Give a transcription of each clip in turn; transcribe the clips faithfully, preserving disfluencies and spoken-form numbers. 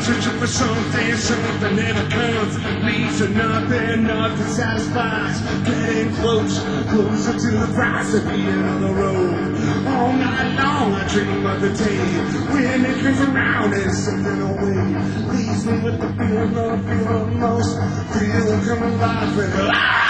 searching for something, something never comes. Leads to nothing, nothing satisfies. Getting close, closer to the price of being on the road. All night long I dream of the day when it comes around and something away. Leaves me with the feeling of feeling most. Feeling coming alive with ah!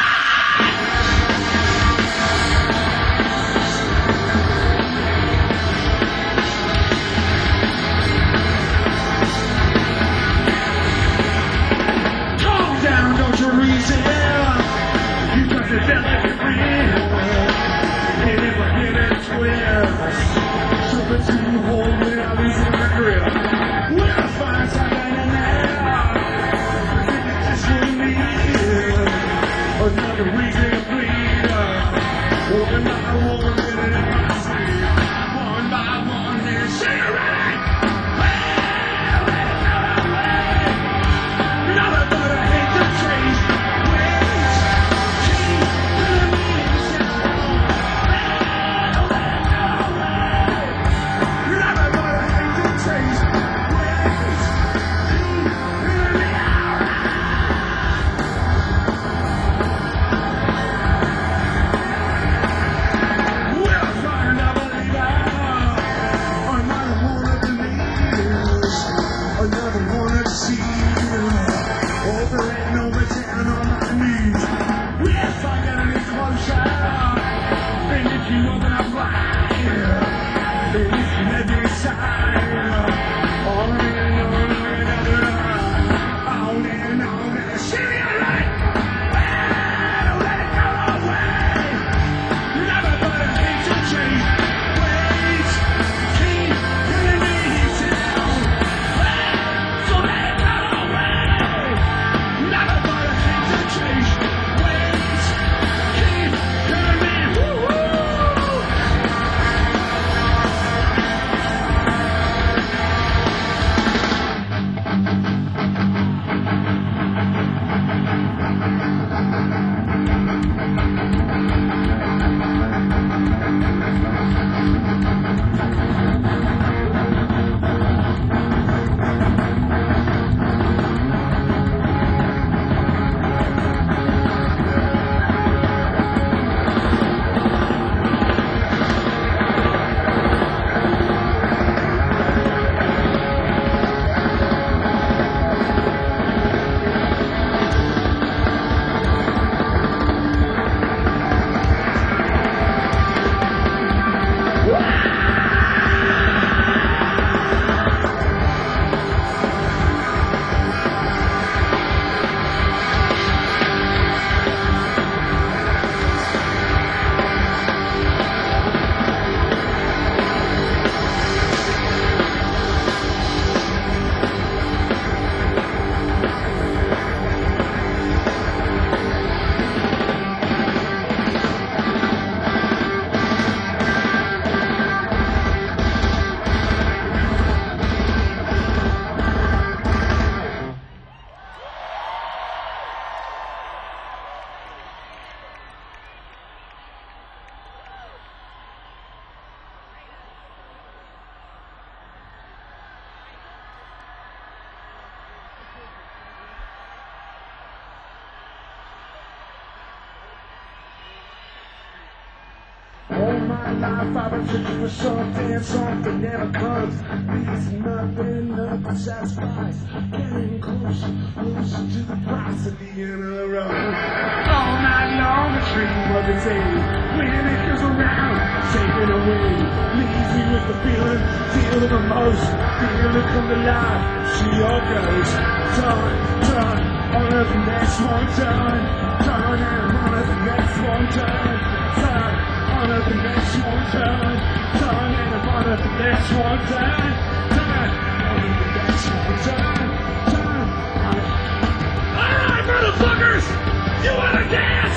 All my life I've been looking for something, something never comes. Leads to nothing, nothing satisfies. Getting closer, closer to the price at the end of the road. All night long I dream of the day when it comes around, taking away. Leaves me with the feeling, feeling the most. Feeling come to life, see all goes. Done, done, on to the next one, done. Done and on to the next one, done. Done. On to the next one, done, done, and I'm on to the next one, done, done, on to the next one, done, done, on it. Alright, motherfuckers! You wanna dance?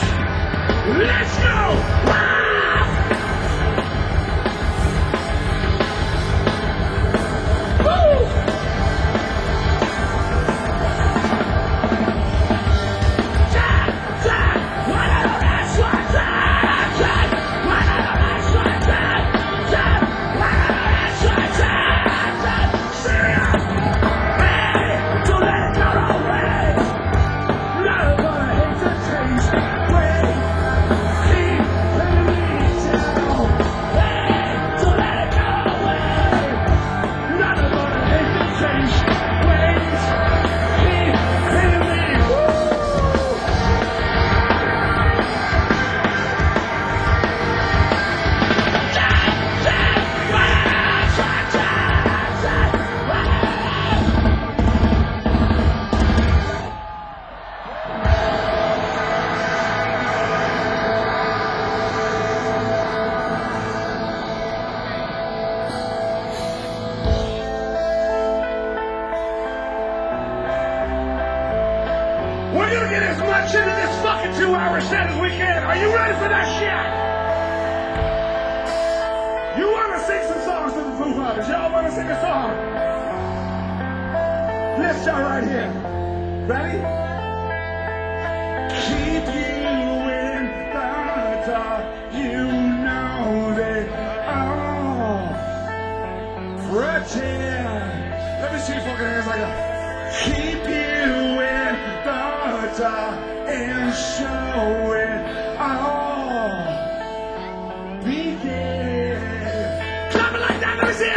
Let's go! Wow! Hey! We're gonna get as much into this fucking two-hour set as we can. Are you ready for that shit? You wanna sing some songs to the Foo Fighters? Y'all wanna sing a song? This song right here. Ready? Keep you in the dark. You know they all pretend. Let me see you fucking hands like that. Keep you in the dark and show it all. Begin. Clap it like that, let me see it.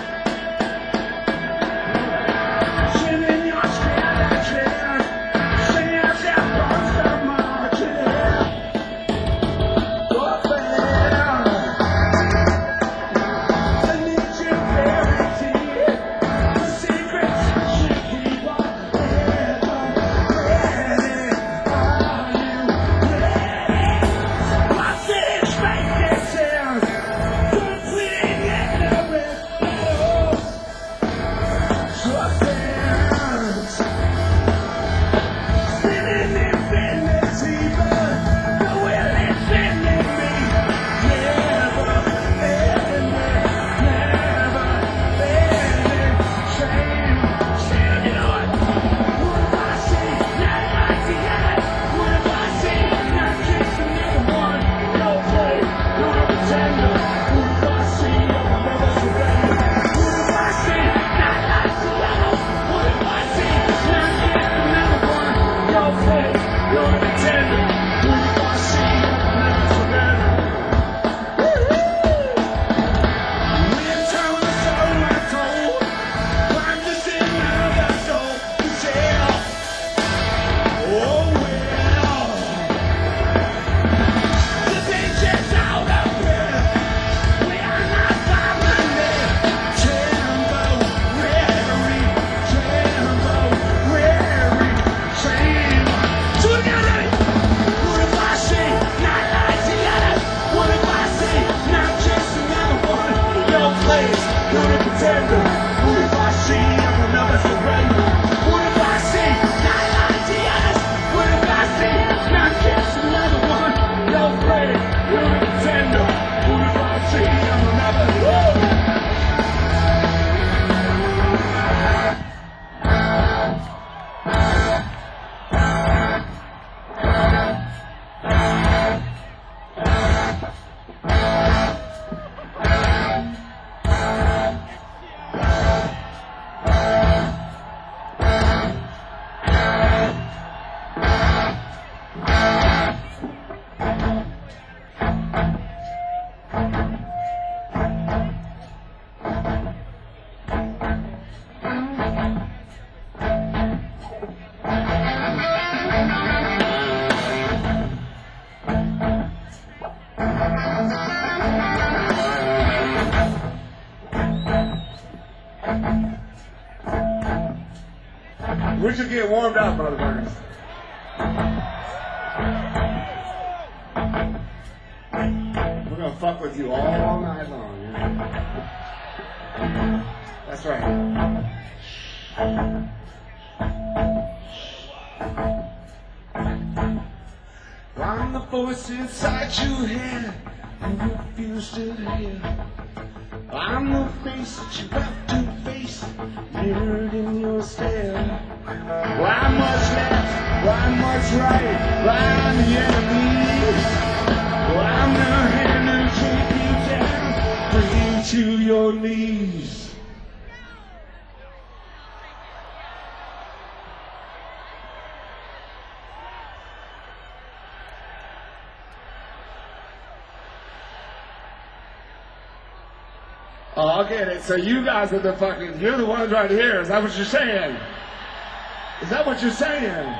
Chin in your skin and chin. Sing as that monster marches. Go there. I need you very deep. The secrets you keep on ever ready. Are you ready? What's it expected sounds? Complete ignorance. Substance. Spinning infinity, but the will is spinning me. Never ending, never ending. Shame, shame, you know what? What if I see not like the other? What if I see not just another one? No play, no pretender. What if I see I'll never surrender? What if I see not like the other? What if I see not just another one? No play, no pretender. What if I see I'll never surrender? We're telling the soul I told. I'm just another soul to tell. Oh well, the picture's out of there. We are not permanent. Temporary, temporary, same. Together. What if I see not like the others? What if I see not just another one? No place, no pretender. What if I see I'm another surrender? What if I see not like the others? What if I see not just another one? No place, no pretender. What if I see I'm another? Woo! We should get warmed up, motherfuckers. We're gonna fuck with you all night long. Yeah? That's right. I'm the voice inside your head you refuse to hear. I'm the face that you have to face, mirrored in your stare. Why much left? Why much right? Why I'm the enemy? Well, I'm the hand that take you down, bring you to your knees. Oh, I get it. So you guys are the fucking, you're the ones right here. Is that what you're saying? Is that what you're saying?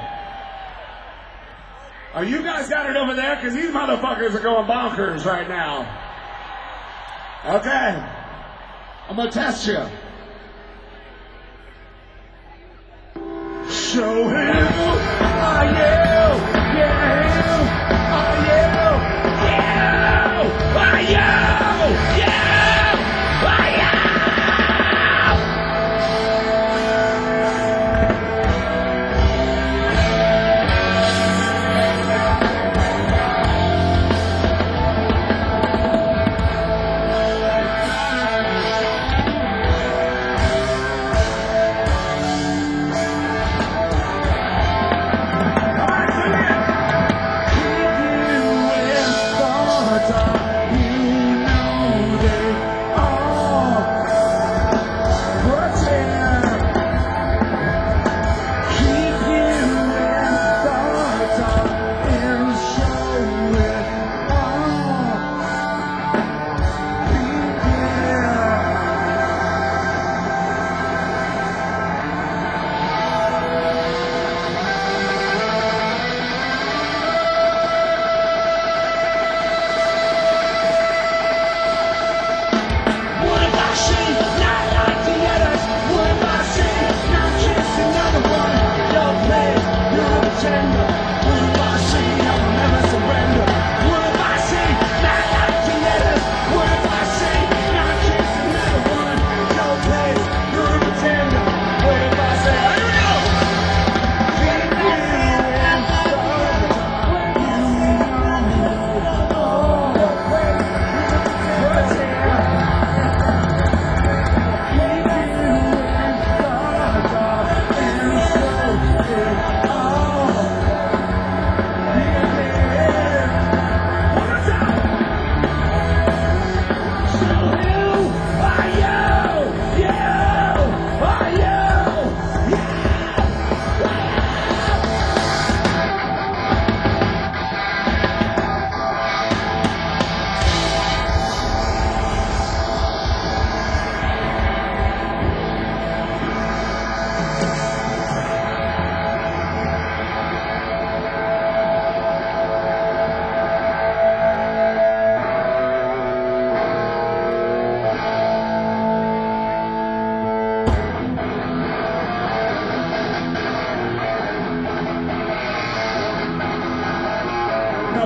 Are you guys got it over there? Because these motherfuckers are going bonkers right now. Okay. I'm going to test you. So who are you? Yeah, who are you? Yeah, who are you? Yeah.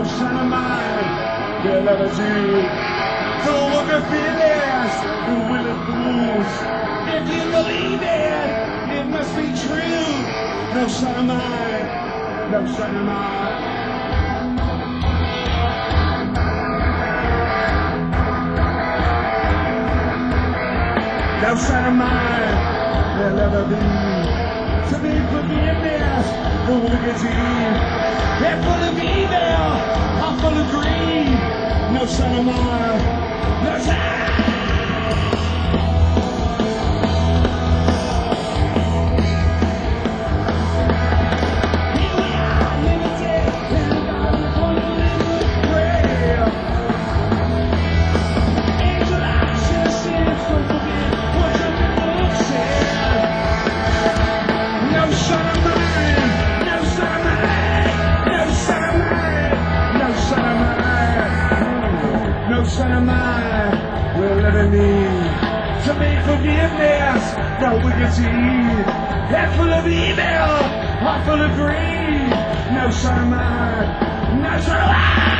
no son of mine will ever do. Don't look at feelings, who will it lose? If you believe it, it must be true. No son of mine, no son of mine. No son of mine will ever be. To be forgiveness, the wicked deed. They're full of evil, I'm full of greed. No son of mine, no son. Here we are, limited, and God is one of them prayer. Angel eyes and sins, don't forget what your book said. No son of mine, no son of mine, no son of mine, no son of mine, no son of mine will ever need to make forgiveness, no wicked deed. They're full of evil, are full of greed. No son of mine, no son of mine.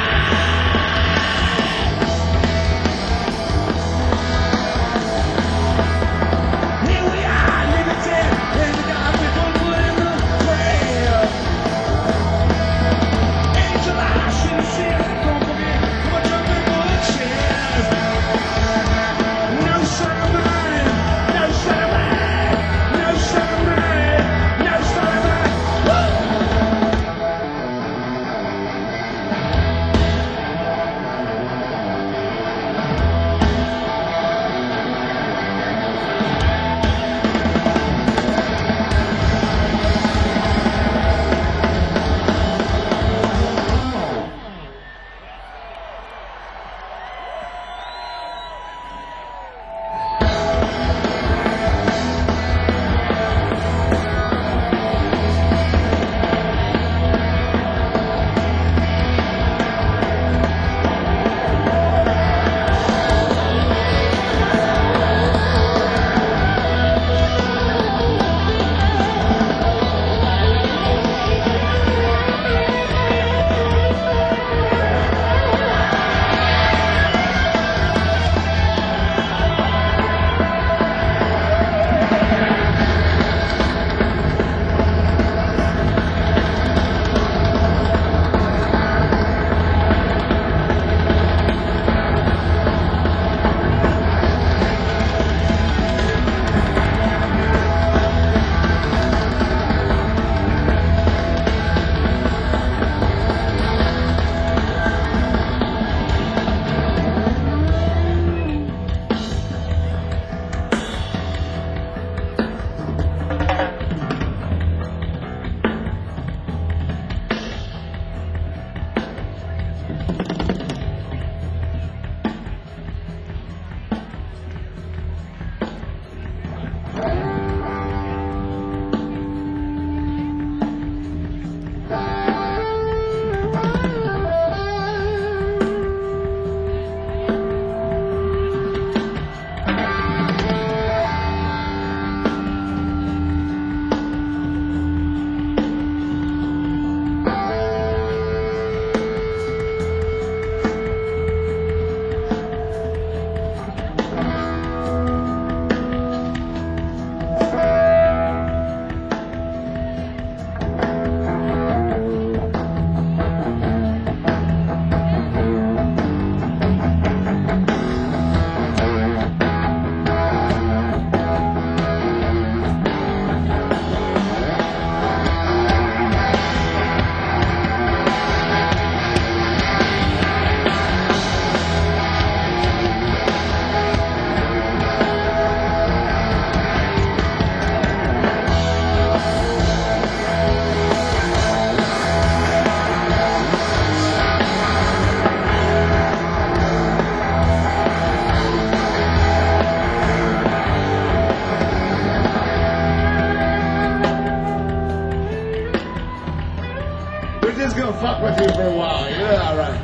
just gonna fuck with you for a while. You're alright.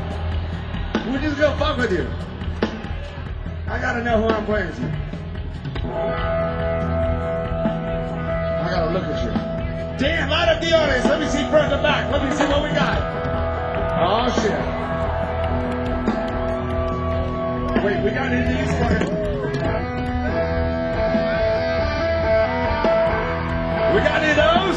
We're just gonna fuck with you. I gotta know who I'm playing to. I gotta look at you. Damn, light up the audience. Let me see front to back. Let me see what we got. Oh shit. Wait, we got any of these fucking... We got any of those?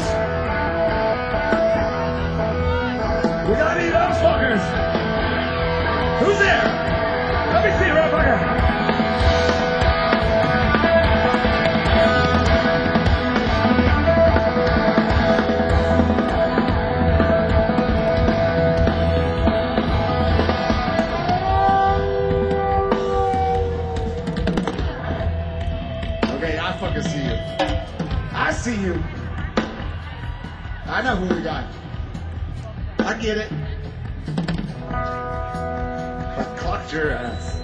We got any of those fuckers? Who's there? Let me see, right fucker. Okay, I fucking see you. I see you. I know who we got. I get it. I clocked your ass.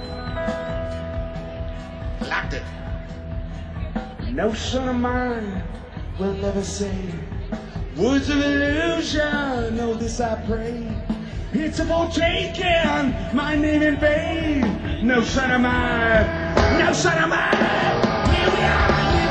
Locked it. No son of mine will ever say words of illusion. Know this I pray. It's about taking my name in vain. No son of mine. No son of mine. Here we are.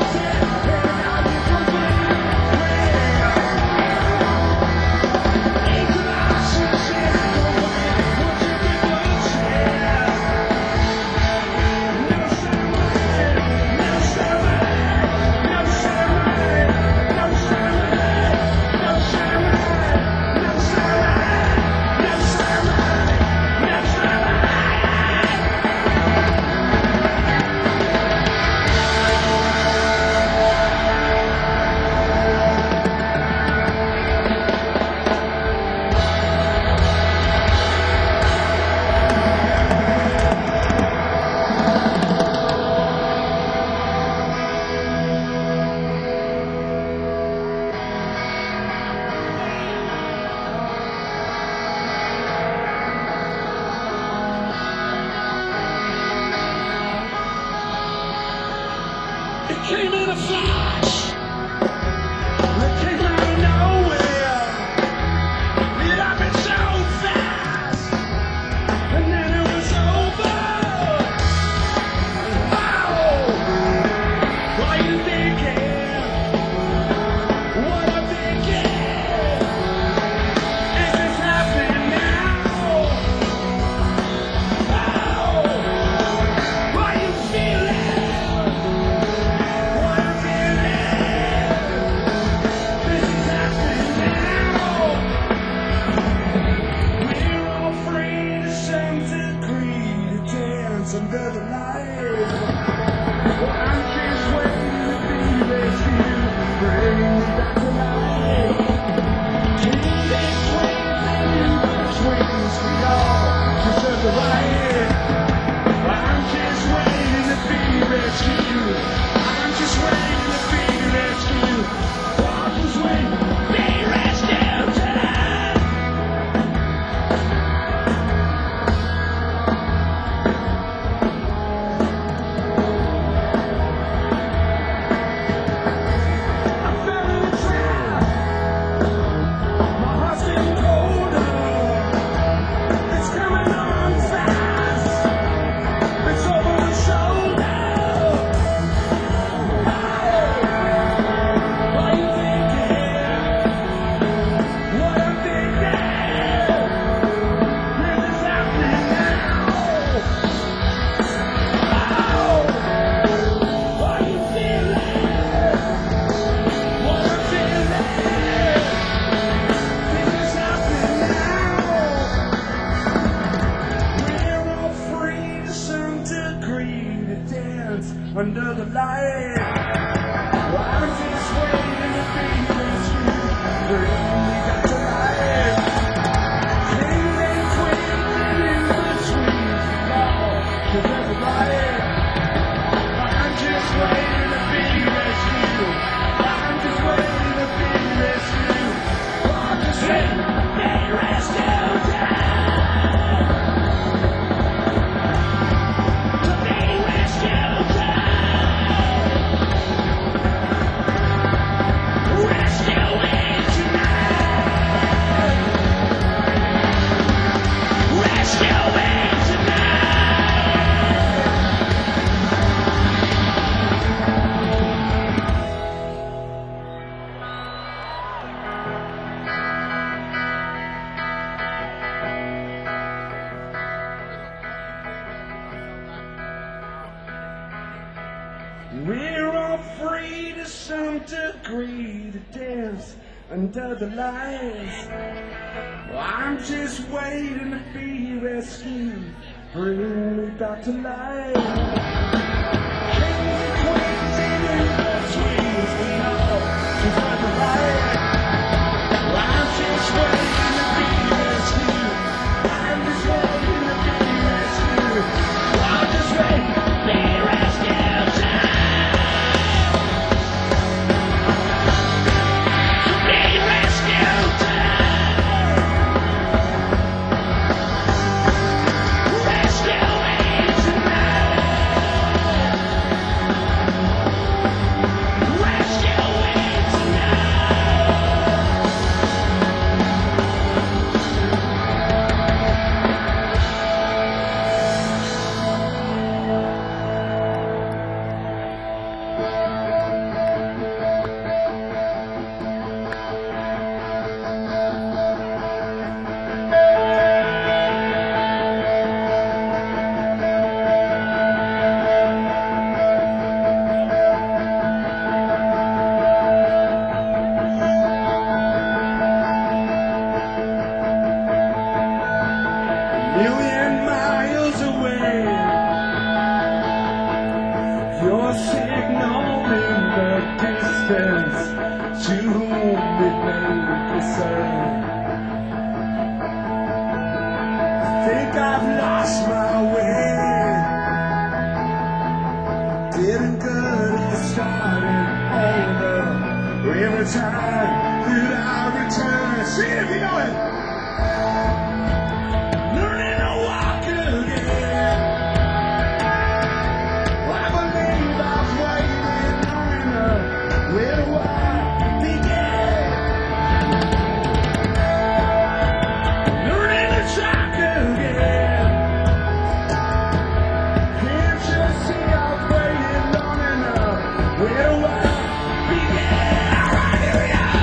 It came in a flash. It came out of nowhere. It happened so fast. And then it was over. Oh, what are you thinking? What I'm thinking? Is this happening now? Oh, what are you feeling? Under the light, well, I'm just waiting to be rescued, bring me back to life. Keep it twinkling in between, we all deserve the right. I'm just waiting to be rescued. I'm just waiting to be rescued. I'm just waiting to be rescued tonight. Under the light, well, I'm just waiting to be rescued, bring me back to life. Tingling, twinkling in between, now, deserve the right. I'm just waiting to be rescued. I'm just waiting to be rescued. I'm just waiting to be rescued. To be rescued. Rescue it tonight. We're all free to some degree to dance under the lights. Well, I'm just waiting to be rescued. Bring me back to life. Kings and queens and in-betweens, we all just find the light. Well, I'm just waiting to be rescued. I'm just waiting to be rescued. Well, I'm just waiting to be rescued. Be rescued. Rescue me tonight. Rescue me million miles away. Your signal in the distance. To whom it may concern. Think I've lost my way. Didn't good at starting over. Every time that I return. See it if you know it. Learning to walk again. I believe I've waited long enough. Where do I begin? Learning to talk again. Can't you see I've waited long enough? Where do I begin? Alright, here we go.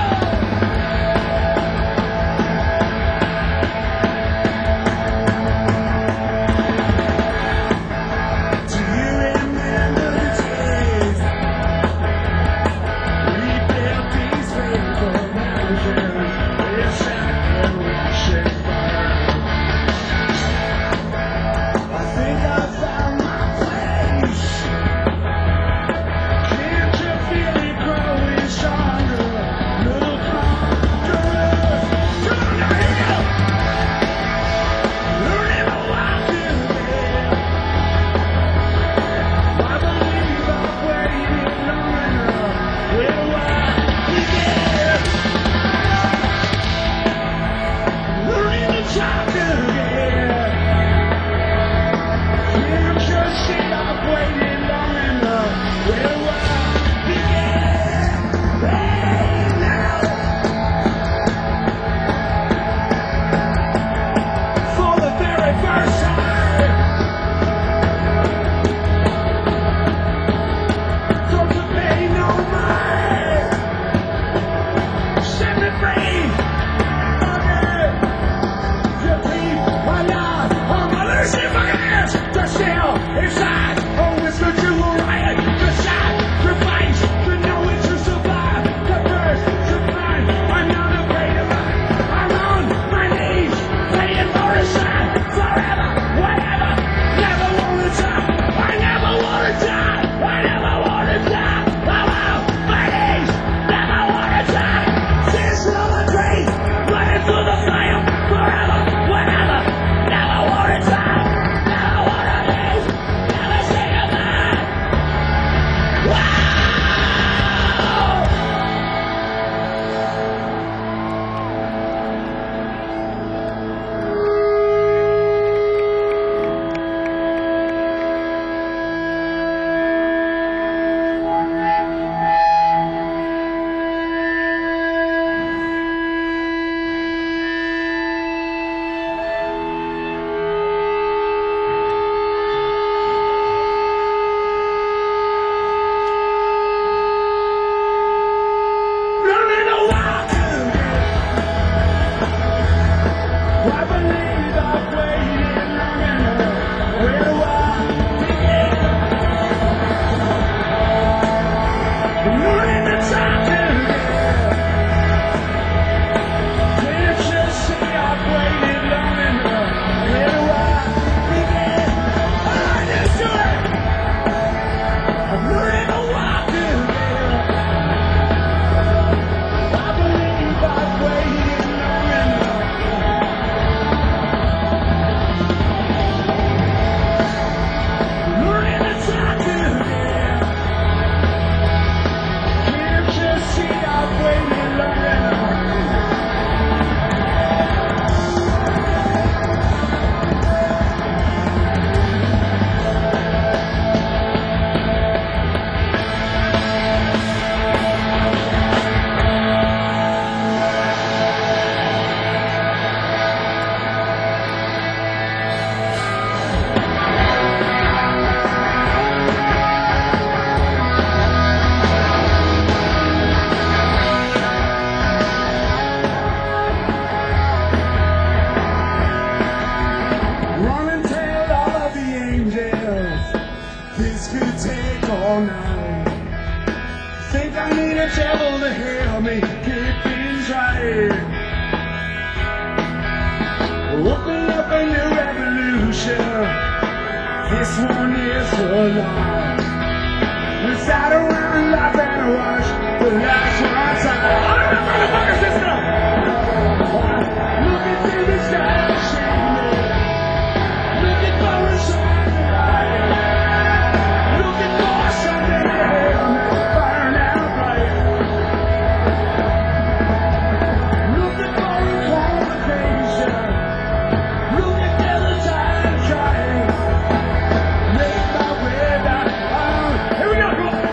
Do you remember the days we built these faithful mountains? Yes, I can wash it burn. I think I found my place. Can't you feel it growing stronger? Little conquerors. Come on now, here we go. Learning to walk again. I believe I've waited long enough. Where do I begin? Learning to talk again. Can't you see I've waited long enough? Where do I begin? Right now. For the very first time. Don't you pay no mind. Set me free. Okay. You leave my life on my lucy fucking ass. To still inside. Oh, it's good you were right. The side. the devil to help me get things right. Open up a new revolution. This one is for long. We sat around and laughed and watched the last one time. All right, motherfuckers, listen up. Looking through the sky, shady. Looking for a sign of light. Looking for something to help me burn out bright. Looking for a complication. Looking for the time to try it. Make my way back home. Here we go, come on.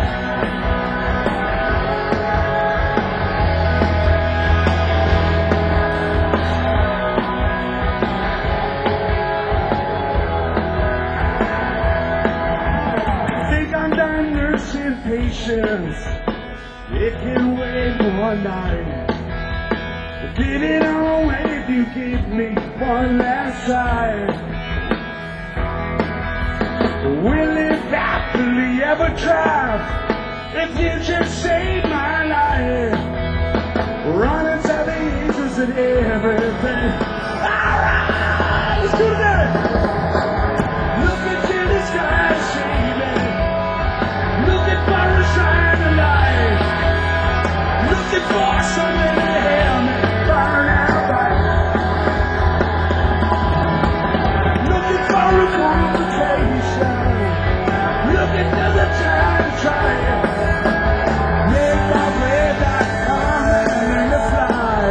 Think I'm done nursing patience. It can wait one night. Get it on if you give me one last try. Will it happily ever try? If you just save my life, running to the angels and everything. Alright, let's do that. Look into the sky, shady. Looking for a sign of light. Looking for something to help me burn out right. Looking for a complication. Looking for the time to try it. Make my way back home and learn to fly.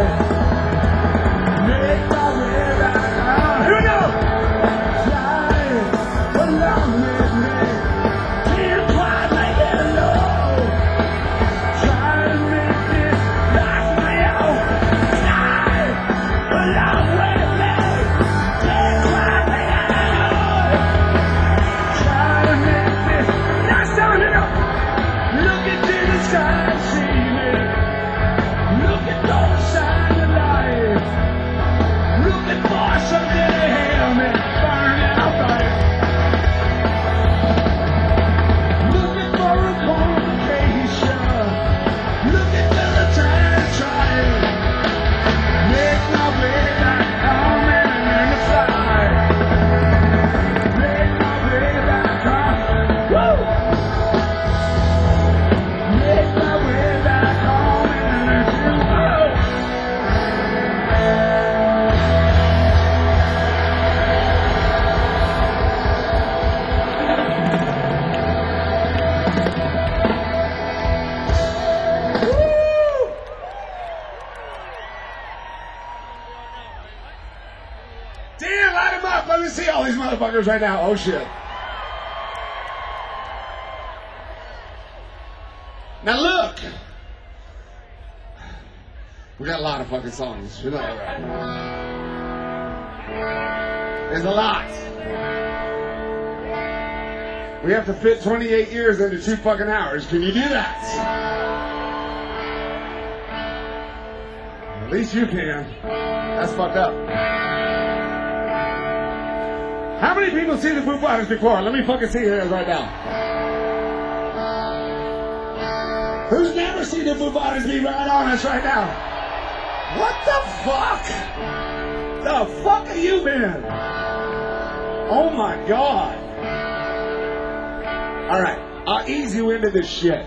Make my way back home. Here we go. Fly along with me. Can't quite make it alone. Try to make this life my own. Fly along with me. Can't quite make it alone. Try to make this last time, you know. Look into the sky, see me. Looking for a sign of life. Looking for something to help me burn out right. Looking for a complication. Looking for the time to try it. Make my way back home and learn to fly. Make my way back home. Woo! Make my way back home and learn to fly. Woo! Damn, light him up. Let me see all these motherfuckers right now. Oh, shit. Now, look. We got a lot of fucking songs. You know that, right? There's a lot. We have to fit twenty-eight years into two fucking hours. Can you do that? At least you can. That's fucked up. How many people see the Foo Fighters before? Let me fucking see your hands right now. Who's never seen the Foo Fighters? Be right on us right now. What the fuck? The fuck have you been? Oh my god. Alright, I'll ease you into this shit.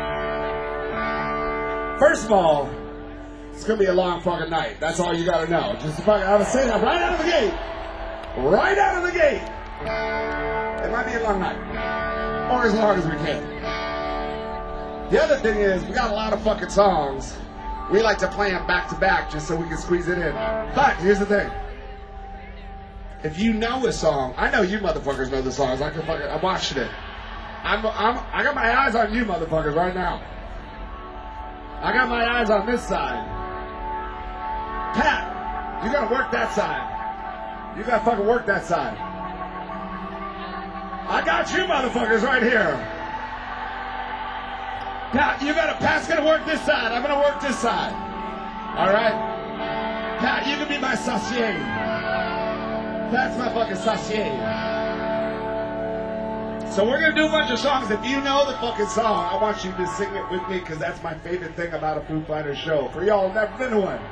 First of all, it's gonna be a long fucking night. That's all you gotta know. Just fucking, I would say that right out of the gate. Right out of the gate. It might be a long night. Or as long as we can. The other thing is, we got a lot of fucking songs. We like to play them back to back just so we can squeeze it in. But here's the thing. If you know a song, I know you motherfuckers know the songs. I can fucking, I'm watching it. I'm, I'm, I got my eyes on you motherfuckers right now. I got my eyes on this side. Pat, you gotta work that side. You gotta fucking work that side. I got you motherfuckers right here. Pat, you gotta, Pat's gonna work this side. I'm gonna work this side. Alright? Pat, you can be my saucier. That's my fucking saucier. So we're gonna do a bunch of songs. If you know the fucking song, I want you to sing it with me because that's my favorite thing about a Foo Fighters show. For y'all who've never been to one.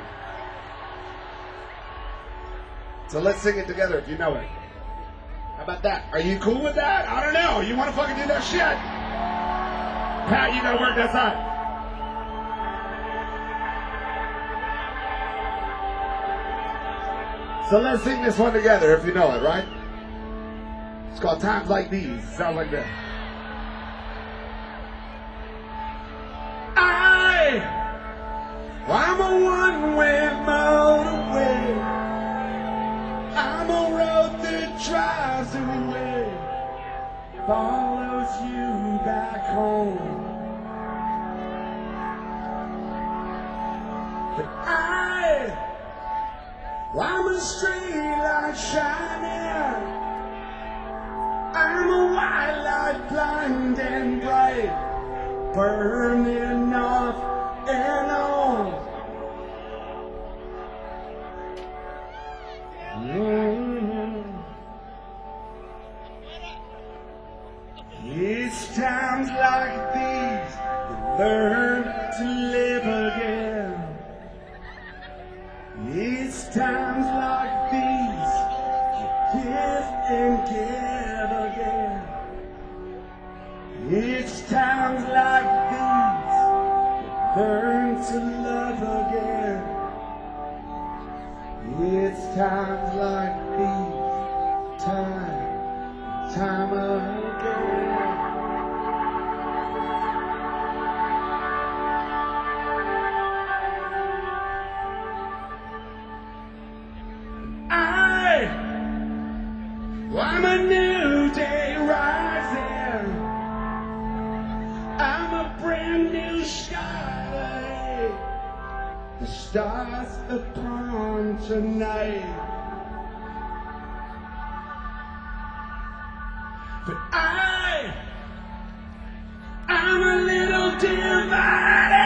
So let's sing it together if you know it. How about that? Are you cool with that? I don't know. You want to fucking do that shit? Pat, you gotta work that side. So let's sing this one together if you know it, right? It's called Times Like These. Sounds like that. I, I'm a one-way motorway. I'm a road that drives away, follows you back home. But I, well, I'm a street light shining. I'm a white light blind and bright, burning off and on. Mm-hmm. It's times like these you learn to live again. It's times like these you give and give again. It's times like these you learn to love again. It's times like these, time, time again. I'm a new day rising. I'm a brand new sky. The stars upon tonight. But I, I'm a little divided.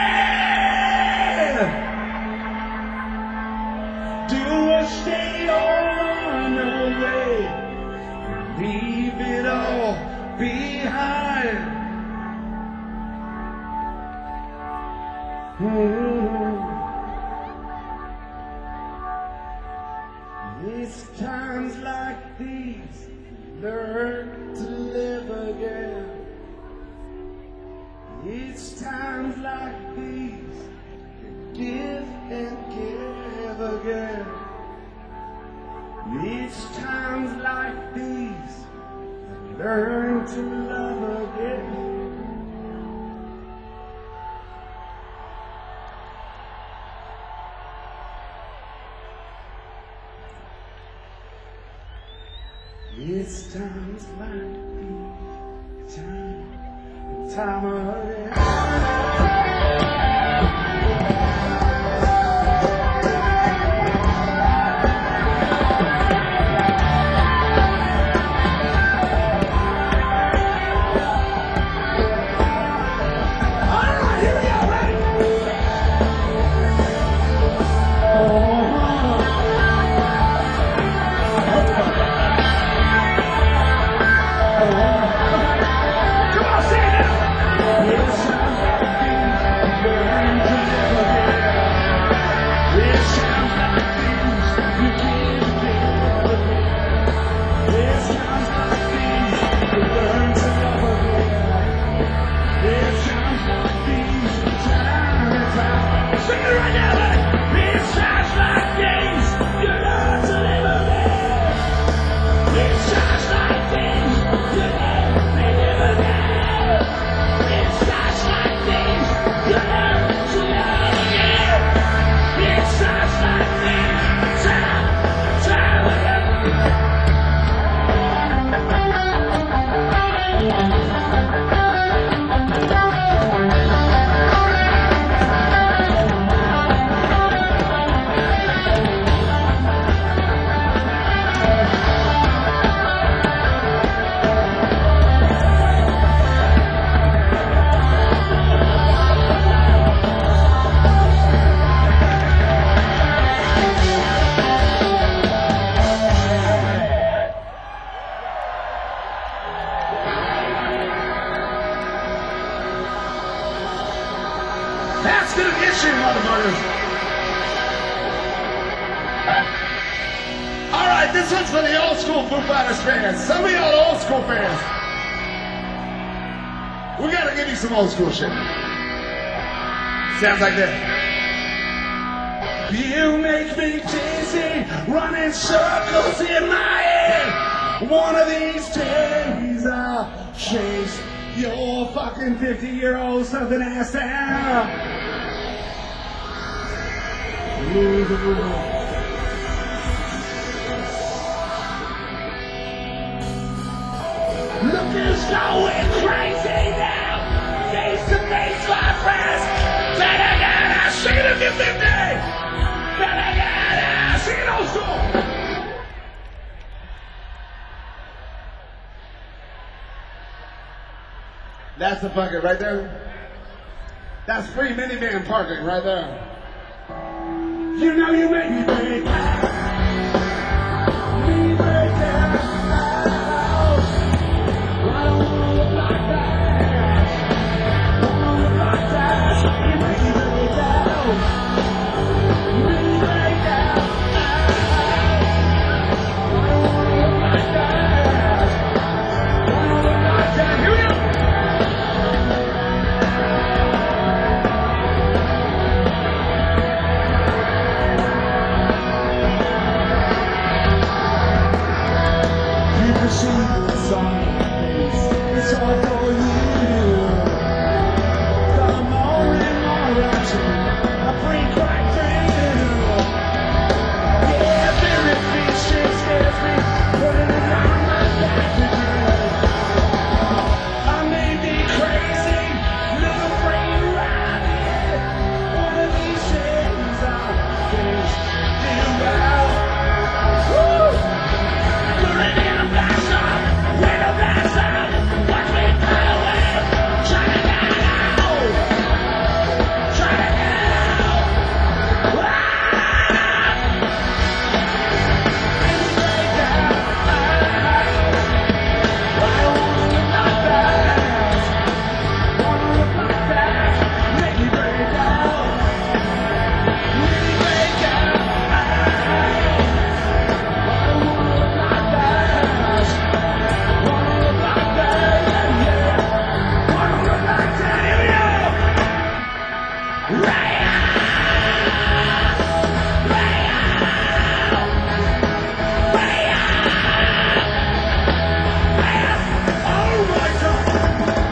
Do I stay on the way? Leave it all behind. Mm-hmm. It's times like these, learn to live again. It's times like these, give and give again. It's times like these, learn to love again. It's times like these, time, time again. Come on, say it now. That's gonna get you, motherfuckers. All right, this one's for the old school Foo Fighters fans. Some of y'all old school fans. We gotta give you some old school shit. Sounds like this. You make me dizzy, running circles in my head. One of these days I'll chase your fucking fifty-year-old something ass down. Look who's going crazy now. Face to face, my friends. Da-da-da-da, shake it up, get fifty. Da-da-da-da, shake it old school. That's the bucket right there. That's free minivan parking right there. You know you make me break down. Me break down. I don't wanna look like that. Wanna look like that. You make me break down. Me break down. I don't wanna look like that. Wanna look like that. Here we go. It's all for you. The more and more I bring back through. Yeah, very fish scares me. Putting it on my back again. I may be crazy, little afraid to ride it. One of these days I'll finish it well. Woo! Put it in a flash up. With a flash up. Watch me fly away. Try to get out. Try to get out. Ah! Make me break down. I don't wanna look like that. Wanna look like that. Make me break down. Make me break down. I don't wanna look like that. Wanna look like that, yeah, yeah. Wanna look like that, here we go. Right out, right out, right out, right out. All right, y'all.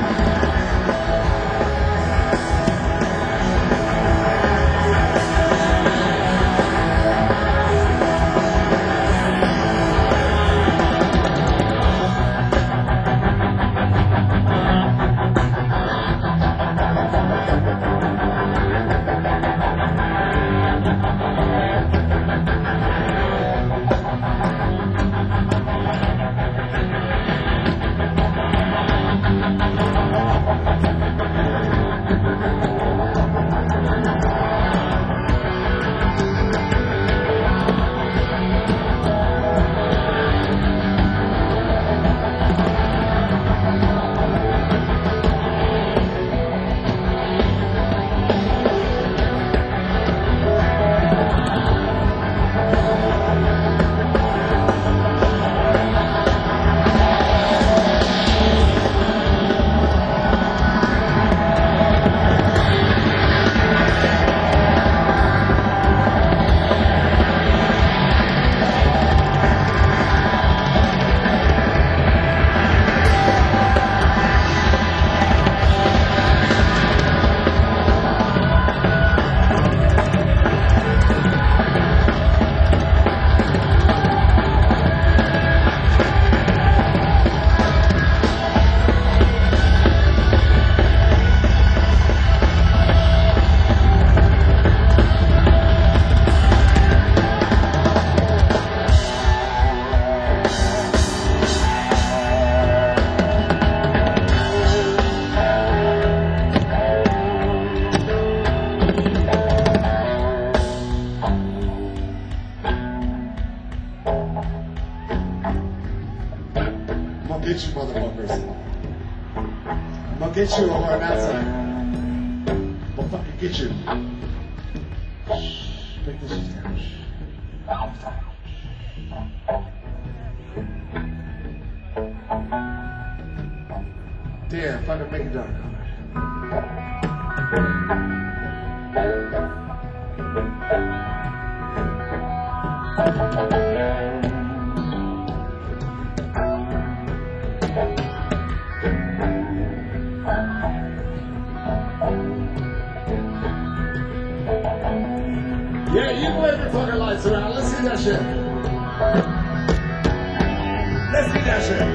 I'm gonna get you motherfuckers. I'm gonna get you over on that side. Well, fuck. Get you. Shh. Take this down. Damn, fucking make it done. Yeah, you can wave your fucking lights around. Let's see that shit. Let's see that shit.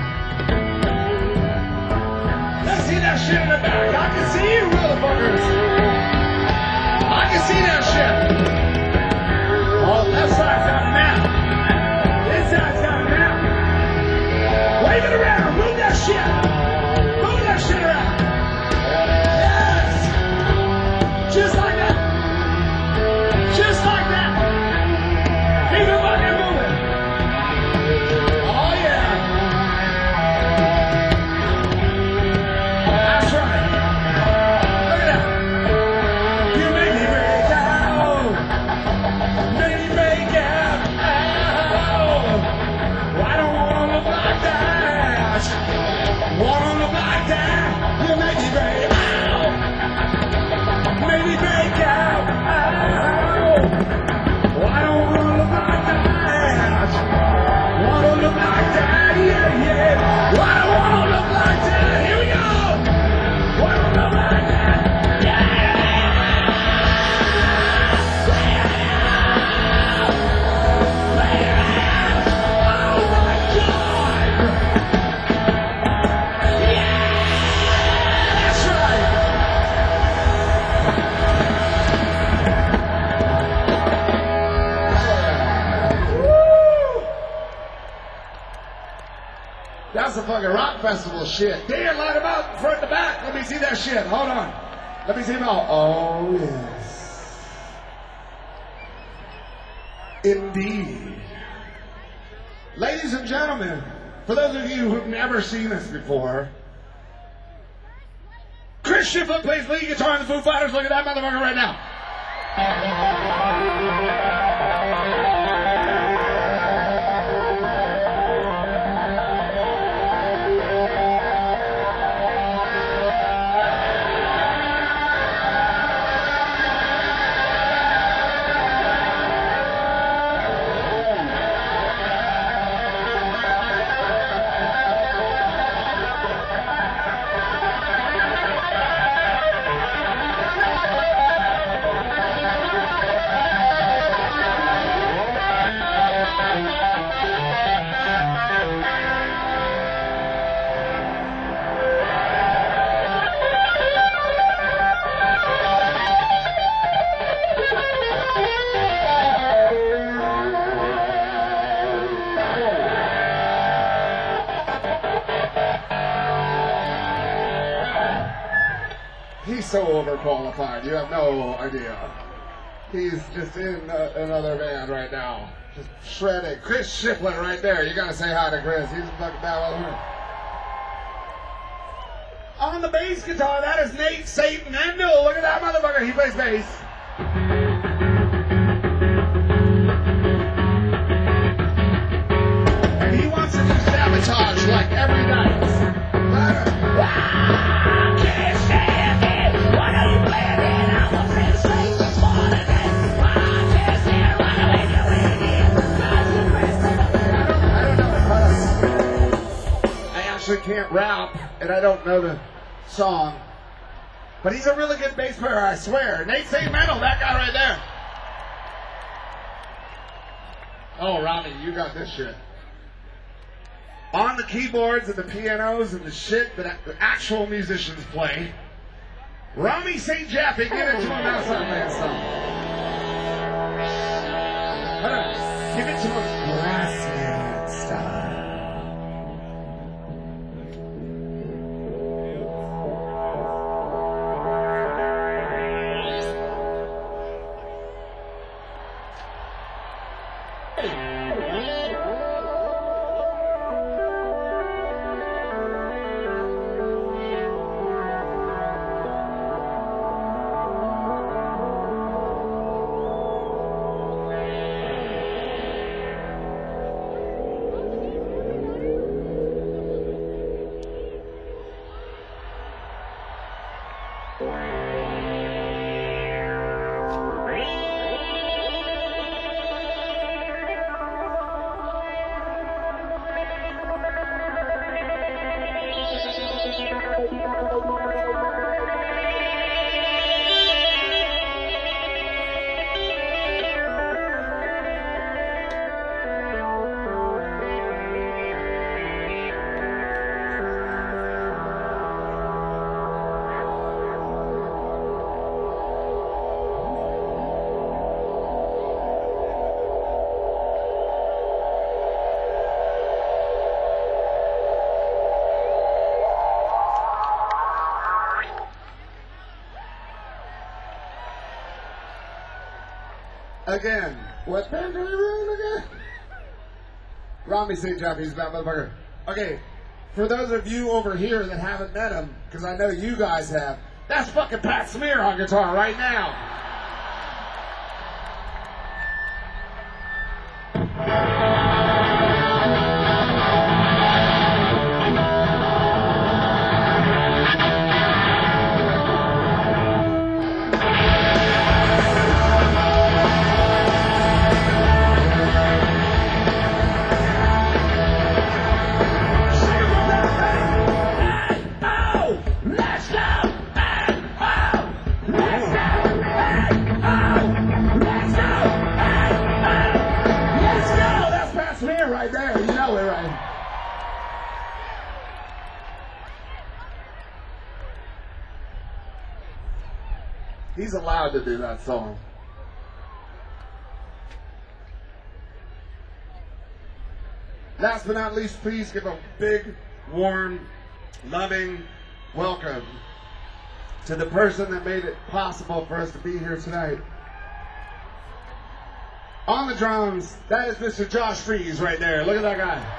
Let's see that shit in the back. I can see you, motherfuckers. I can see that shit. Oh, left side's got it now. This side's got it now. Wave it around. Move that shit. Move that shit around. Yes. Just like that. Just like that. Keep it fucking moving. Oh yeah. That's right. Look at that. You make me break out. Make me break out. Oh, I don't wanna look like that. Wanna look like that. You make me break out. Make me break out. Oh, I don't wanna look like that. Wanna look like that. Yeah, yeah. I don't wanna look like that. Here we go. Wanna look like that. Yeah. Oh my God. Yeah. That's right. Woo. That's a fucking rock festival shit. Dan, light them up front to back. Let me see that shit. Hold on. Let me see them all. Oh, yes. Indeed. Ladies and gentlemen, for those of you who've never seen this before, Chris Shiflett plays lead guitar in the Foo Fighters. Look at that motherfucker right now. He's so overqualified, you have no idea. He's just in uh, another band right now. Just shredding. Chris Shiflett right there. You gotta say hi to Chris. He's a fucking bad one. On the bass guitar, that is Nate Satan Endel. Look at that motherfucker. He plays bass. And he wants to do Sabotage like every night. Can't rap, and I don't know the song, but he's a really good bass player, I swear. Nate Saint Metal, that guy right there. Oh, Rami, you got this shit. On the keyboards and the pianos and the shit that the actual musicians play, Rami Saint Jaffe, get it to him outside, man, son. Give it to him brass style. Again, what band are we running again? Rami Saint Japanese bad motherfucker. Okay, for those of you over here that haven't met him, because I know you guys have, that's fucking Pat Smear on guitar right now. He's allowed to do that song. Last but not least, please give a big, warm, loving welcome to the person that made it possible for us to be here tonight. On the drums, that is Mister Josh Freeze right there. Look at that guy.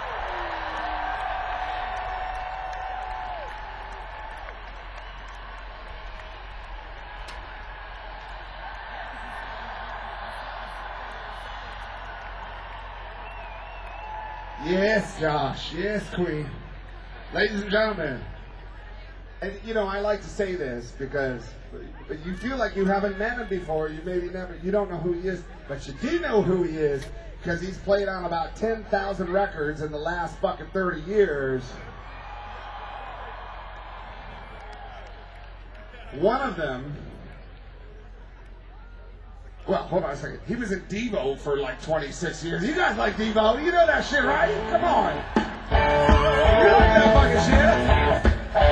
Yes, Josh. Yes, Queen. Ladies and gentlemen, and you know, I like to say this because you feel like you haven't met him before. You maybe never, you don't know who he is, but you do know who he is because he's played on about ten thousand records in the last fucking thirty years. One of them, well, hold on a second. He was in Devo for like twenty-six years. You guys like Devo? You know that shit, right? Come on. You like that fucking shit?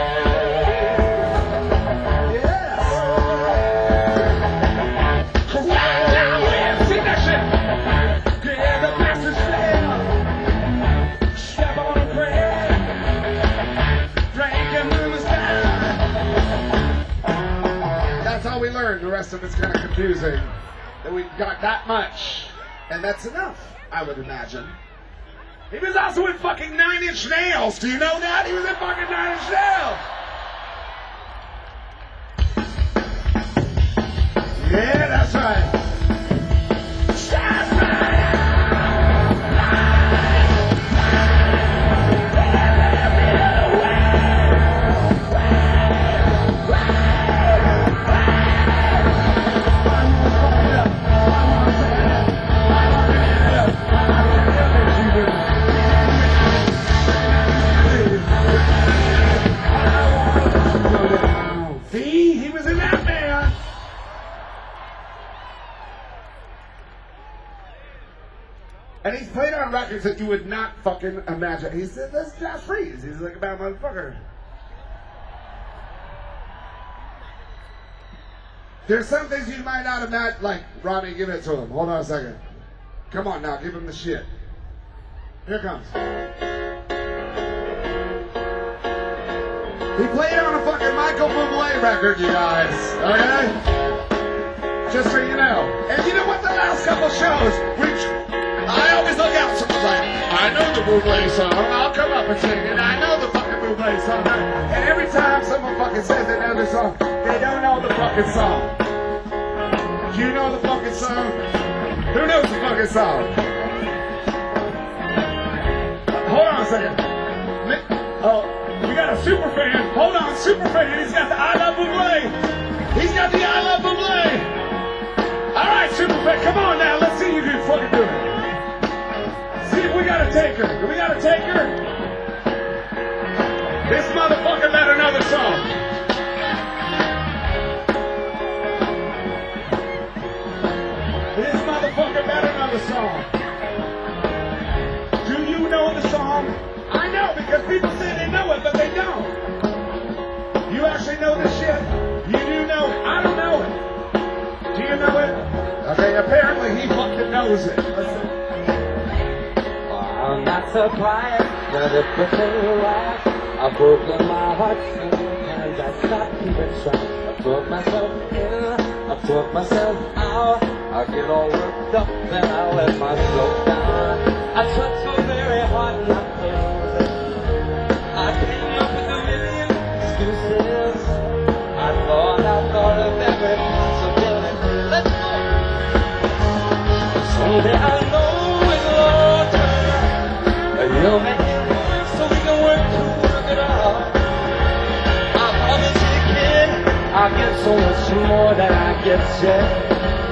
Yes. Cause right now we're see that shit. Get the passage down. Step on a prayer. Drink and move us down. That's all we learned. The rest of it's kind of confusing. That we got that much, and that's enough, I would imagine. He was also in fucking Nine Inch Nails. Do you know that? He was in fucking Nine Inch Nails. Yeah, that's right. And he's played on records that you would not fucking imagine. He said, that's Josh Freeze. He's like a bad motherfucker. There's some things you might not imagine. Like, Ronnie, give it to him. Hold on a second. Come on now, give him the shit. Here it comes. He played on a fucking Michael Bublé record, you guys. Okay? Just so you know. And you know what? The last couple shows, we... I always look out for like, I know the Bublé song, I'll come up and sing it, I know the fucking Bublé song. And every time someone fucking says they know the song, they don't know the fucking song. Do you know the fucking song? Who knows the fucking song? Hold on a second. Oh, we got a super fan. Hold on, super fan. He's got the I Love Bublé. shit? You do know it. I don't know it. Do you know it? Okay, apparently he fucking knows it. Listen. I'm not surprised that everything right. I've broken my heart so many times I stopped even trying. I took myself in, I took myself out. I get all worked up, then I let myself down. I tried so very hard not to lose it. I came up with a million excuses. I thought, I thought of every possibility. Let's go! Someday I know it'll all turn out. You'll make it work so we can work to work it out. I promise you, kid, I'll get so much more than I get yet.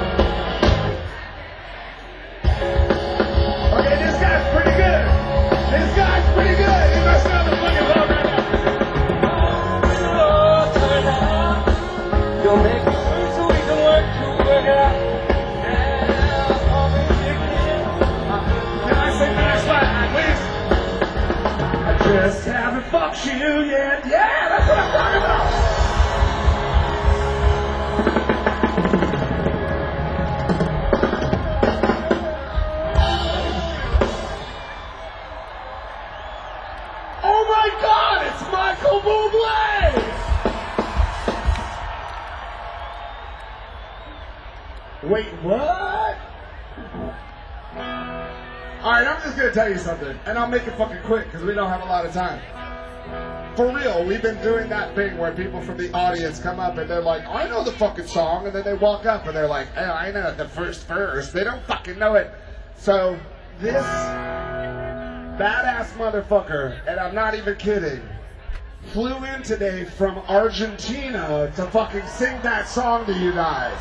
Okay, this guy's pretty good. This guy's pretty good. He must have the fucking ball right now. It'll all turn out. You'll make it work so we can work to work it out. Yeah, I promise you, kid. Can I sing the next line, please? I just haven't fucked you yet. Yeah, that's what I'm talking about. Oh my God, it's Michael Bublé! Wait, what? Alright, I'm just gonna tell you something, and I'll make it fucking quick because we don't have a lot of time. For real, we've been doing that thing where people from the audience come up and they're like, I know the fucking song, and then they walk up and they're like, hey, I know the first verse. They don't fucking know it. So, this badass motherfucker, and I'm not even kidding, flew in today from Argentina to fucking sing that song to you guys.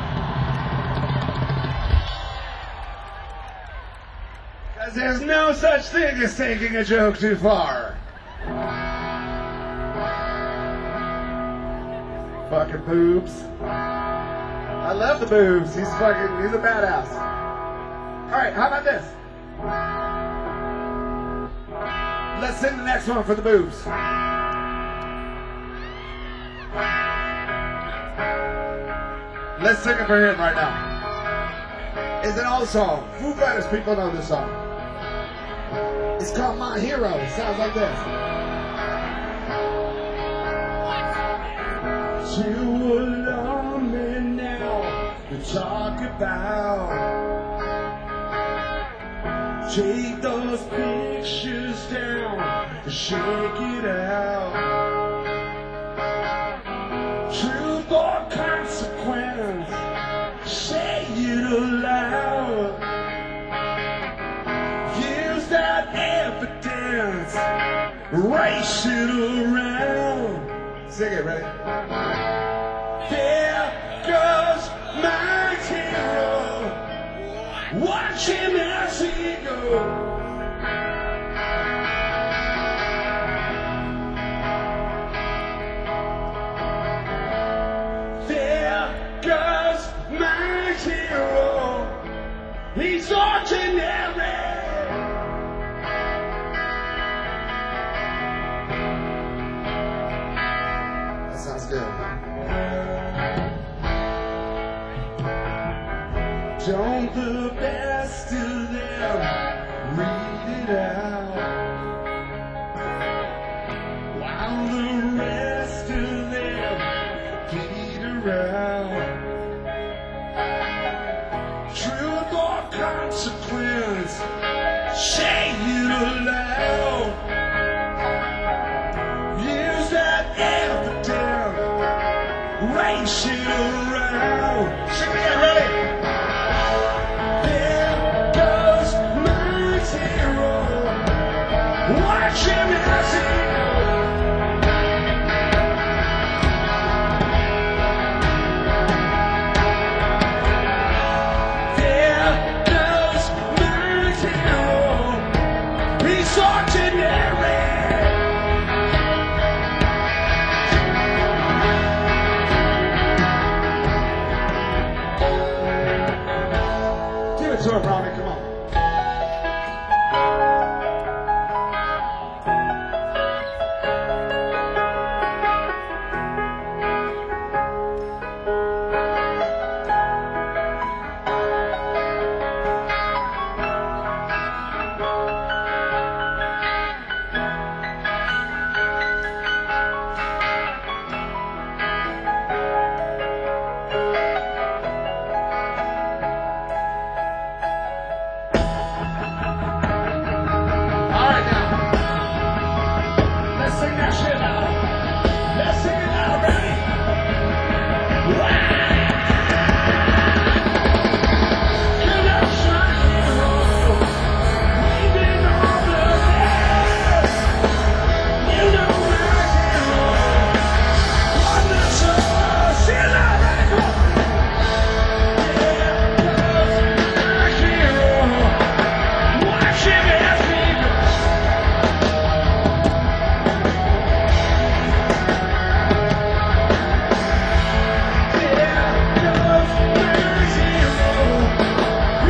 Because there's no such thing as taking a joke too far. Fucking boobs. I love the boobs. He's fucking, he's a badass. Alright, how about this? Let's sing the next one for the boobs. Let's sing it for him right now. It's an old song. Foo Fighters people know this song. It's called My Hero. It sounds like this. You alone me now to talk about. Take those pictures down, shake it out. Truth or consequence, say it aloud. Use that evidence, race it around. Sing it, ready? There goes my hero, watch him as he goes. There goes my hero, he's ordinary. That sounds good. Don't the best of them read it out, while the rest of them beat around. Truth or consequence, say it aloud. Use that evidence, race it around. Sing it again, ready? Watch him as he goes. There goes my hero, he's ordinary.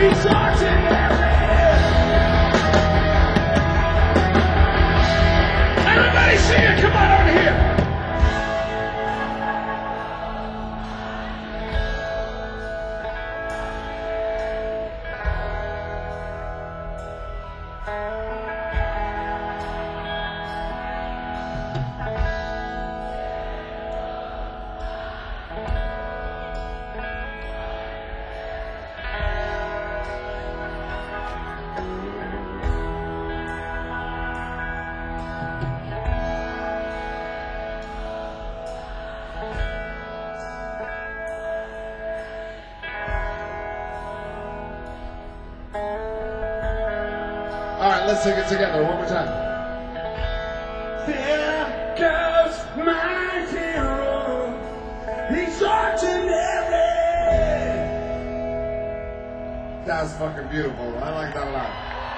Everybody sing it, come on over here. All right, let's sing it together one more time. There goes my hero. He's ordinary. That was fucking beautiful. I like that a lot.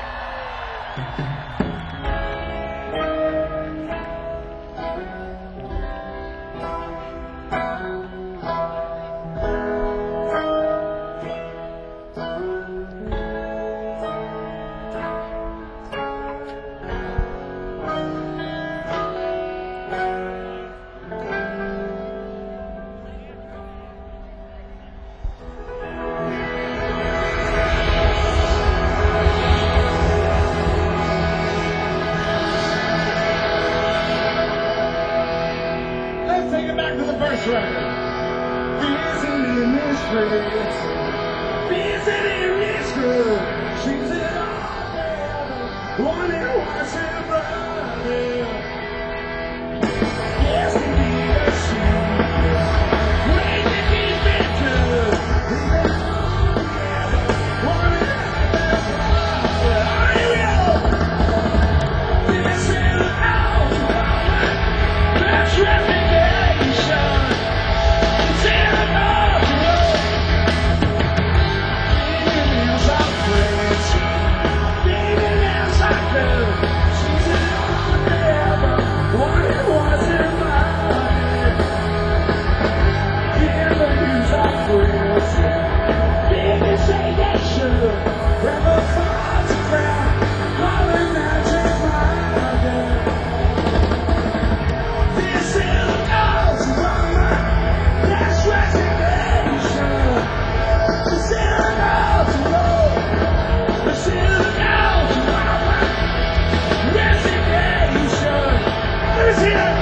Let's take it back to the first record. Visiting this place. Visiting this girl. She's in all there. Wanting to watch her brother. Yes, indeed, she is. Waiting to be better. Wanting to have her brother. Are you real? This is the house of my best reputation. It's in the north road. Baby, as I praise you. Baby, as I go. She's in all forever. What it was in my head. Hear the news I praise you. Baby, say that sugar. Never fall to ground. Calling out to my head. This is the house of my best resignation. This is the house of love. This is the house of my resignation. Let me see that.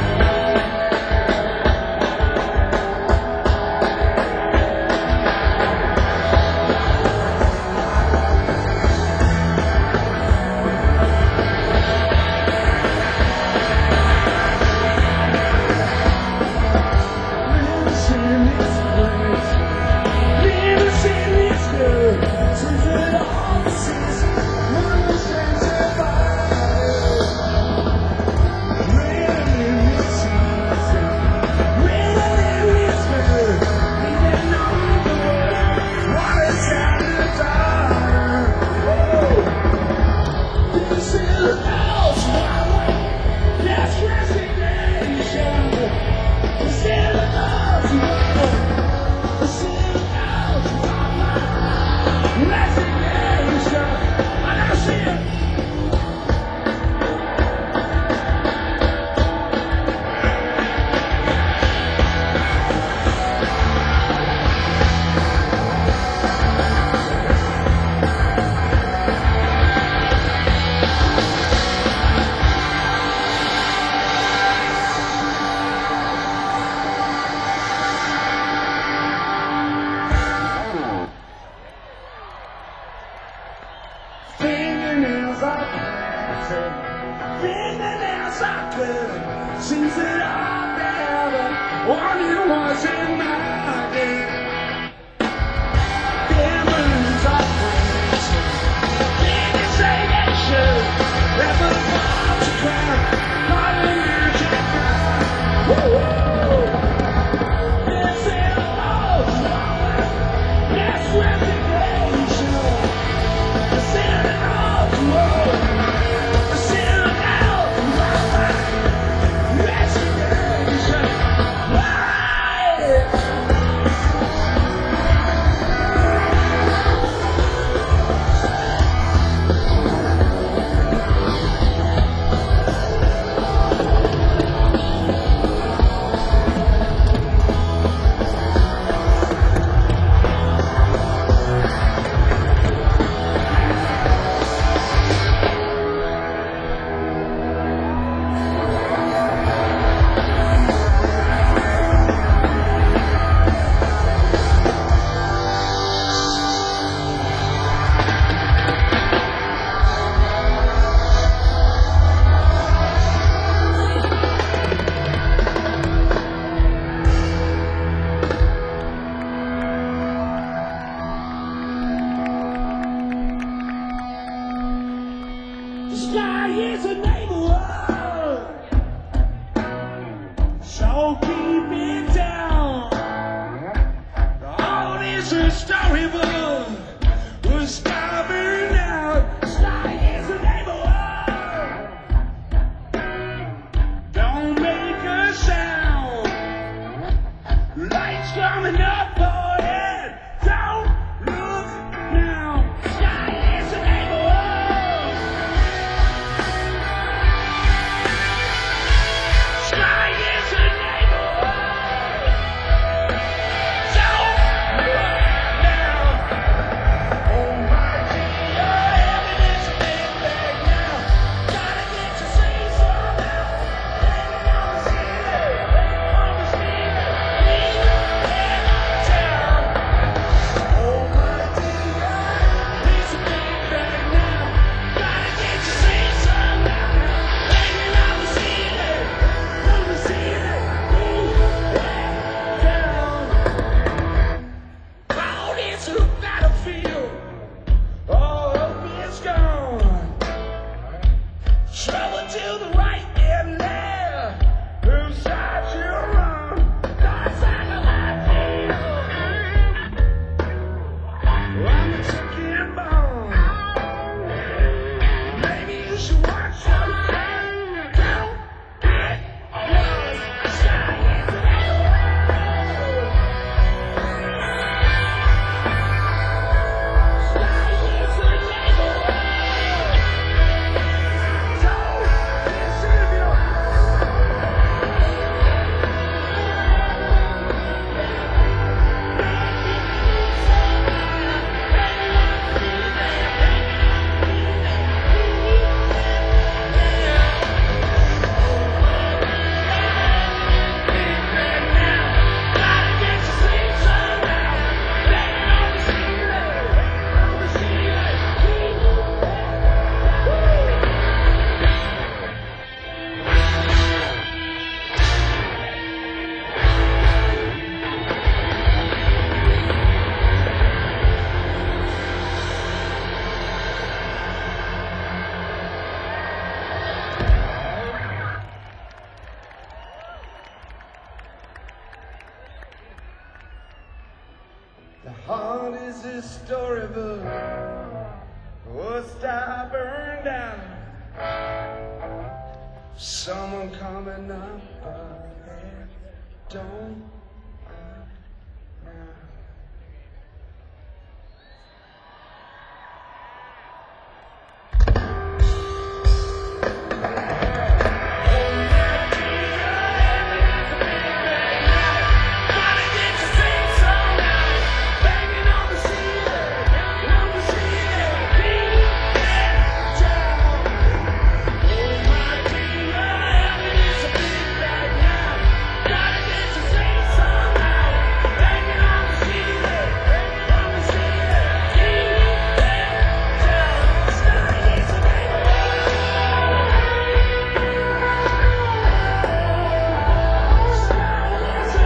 Fingernails are painted, fingernails are good. Seems that I never wanted was in my head. Memories are painted, baby say that should never fall to ground. Calling you to ground. Woo! This is the most moment, best resignation. This is the house road. This is the house of my resignation. Why? Sky is a neighborhood, so keep it down. All this is storybook was starving out. Sky is a neighborhood, don't make a sound. Lights coming up for it, don't look now. Sky is a neighborhood, sky is a neighborhood, don't look now. Oh my dear, evidence is big bag now. Gotta get to see somehow. Hanging on the ceiling, on the ceiling, leave town. Oh my dear, it's a big bag now. Gotta get to see somehow. Hanging on the ceiling, on the ceiling, leave town. Out into the battlefield, all hope is gone. Trouble to the right and left. Whose side you're on? Dark side of my field. I'm a ticking bomb. Maybe you should watch your back. Don't get lost. Sky is a neighborhood. Sky is a neighborhood. Don't deceive The heart is a storybook, was I burned out? Someone coming up ahead, don't look now. Gotta get to see somehow. Banging on the ceiling, on the ceiling, leave town. Oh my dear, heaven is a big bag now. Gotta get to see somehow. Banging on the ceiling, on the ceiling, leave town. Sky is a neighborhood. Sky is a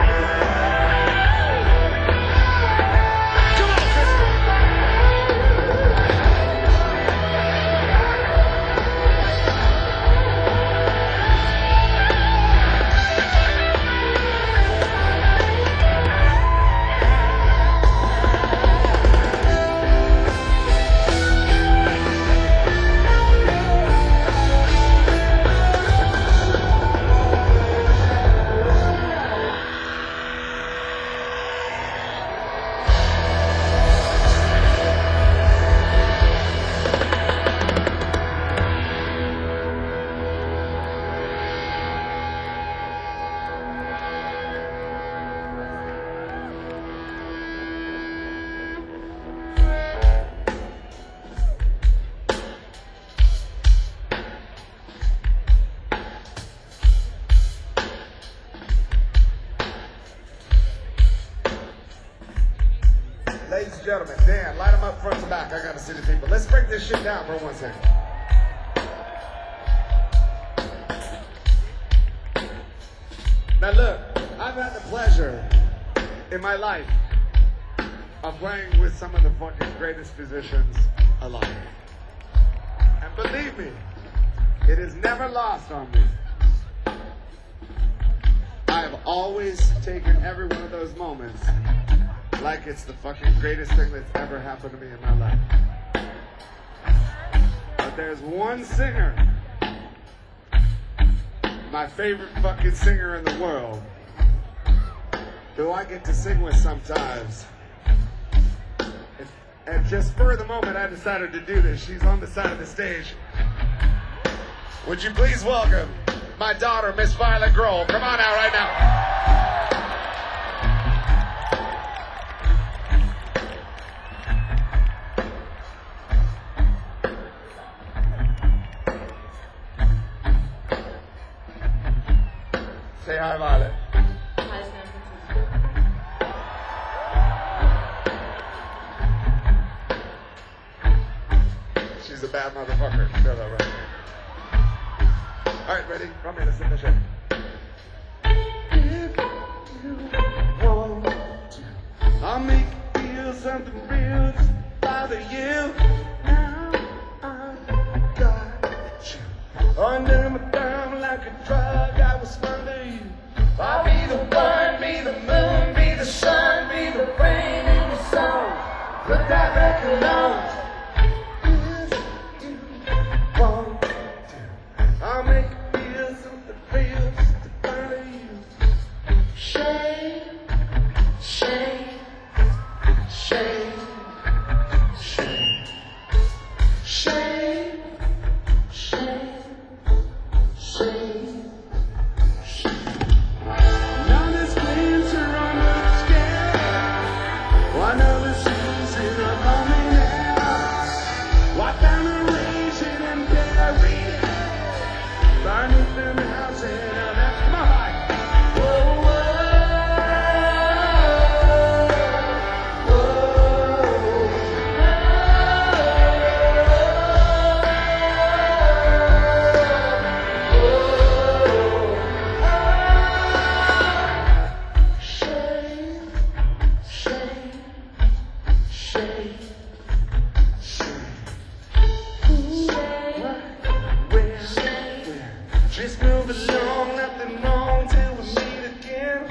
Ladies and gentlemen, Dan, light them up front to back. I gotta see the people. Let's break this shit down for one second. Now look, I've had the pleasure in my life of playing with some of the fucking greatest musicians alive. And believe me, It is never lost on me. I have always taken every one of those moments like it's the fucking greatest thing that's ever happened to me in my life. But there's one singer, my favorite fucking singer in the world, who I get to sing with sometimes. And, and just for the moment I decided to do this, she's on the side of the stage. Would you please welcome my daughter, Miss Violet Grohl. Come on out right now. Say hi, Violet. Hi, San Francisco. She's a bad motherfucker. You know that, right? All right, ready? Come here, let's finish it. If you want to, I'll make you feel something real just bother you. Now I got you under my thumb like a drug. I will smother you. I'll be the one, be the moon, be the sun, be the rain in the song. Put that record on. If you want to, I'll make you feel something real just to bother you. Shake, shake, shake, shake, shake, shake, shake. Now this winter I'm not scared. One of the seasons are coming out. Walk down the raging and buried. Burning them house and that's my heart. Whoa, shake, shake, shake, shake. Where, where? Just move along, nothing wrong till we meet again.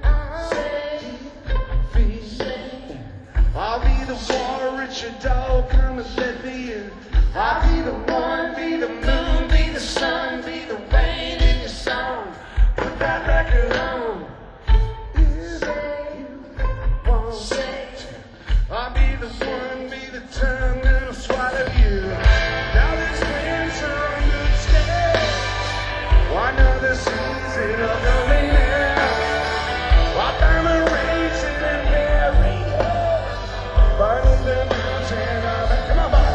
Feet. I'll be the water at your door, come and let me in. I'll be the one, be the moon, be the sun, be the rain in your song. Put that record on. If you want to, I'll be the one, be the tongue that'll swallow you. Now this winter I'm not scared. One other season of coming out. Walk down the raging and buried. Burning them mountains and all that. Come on, boy.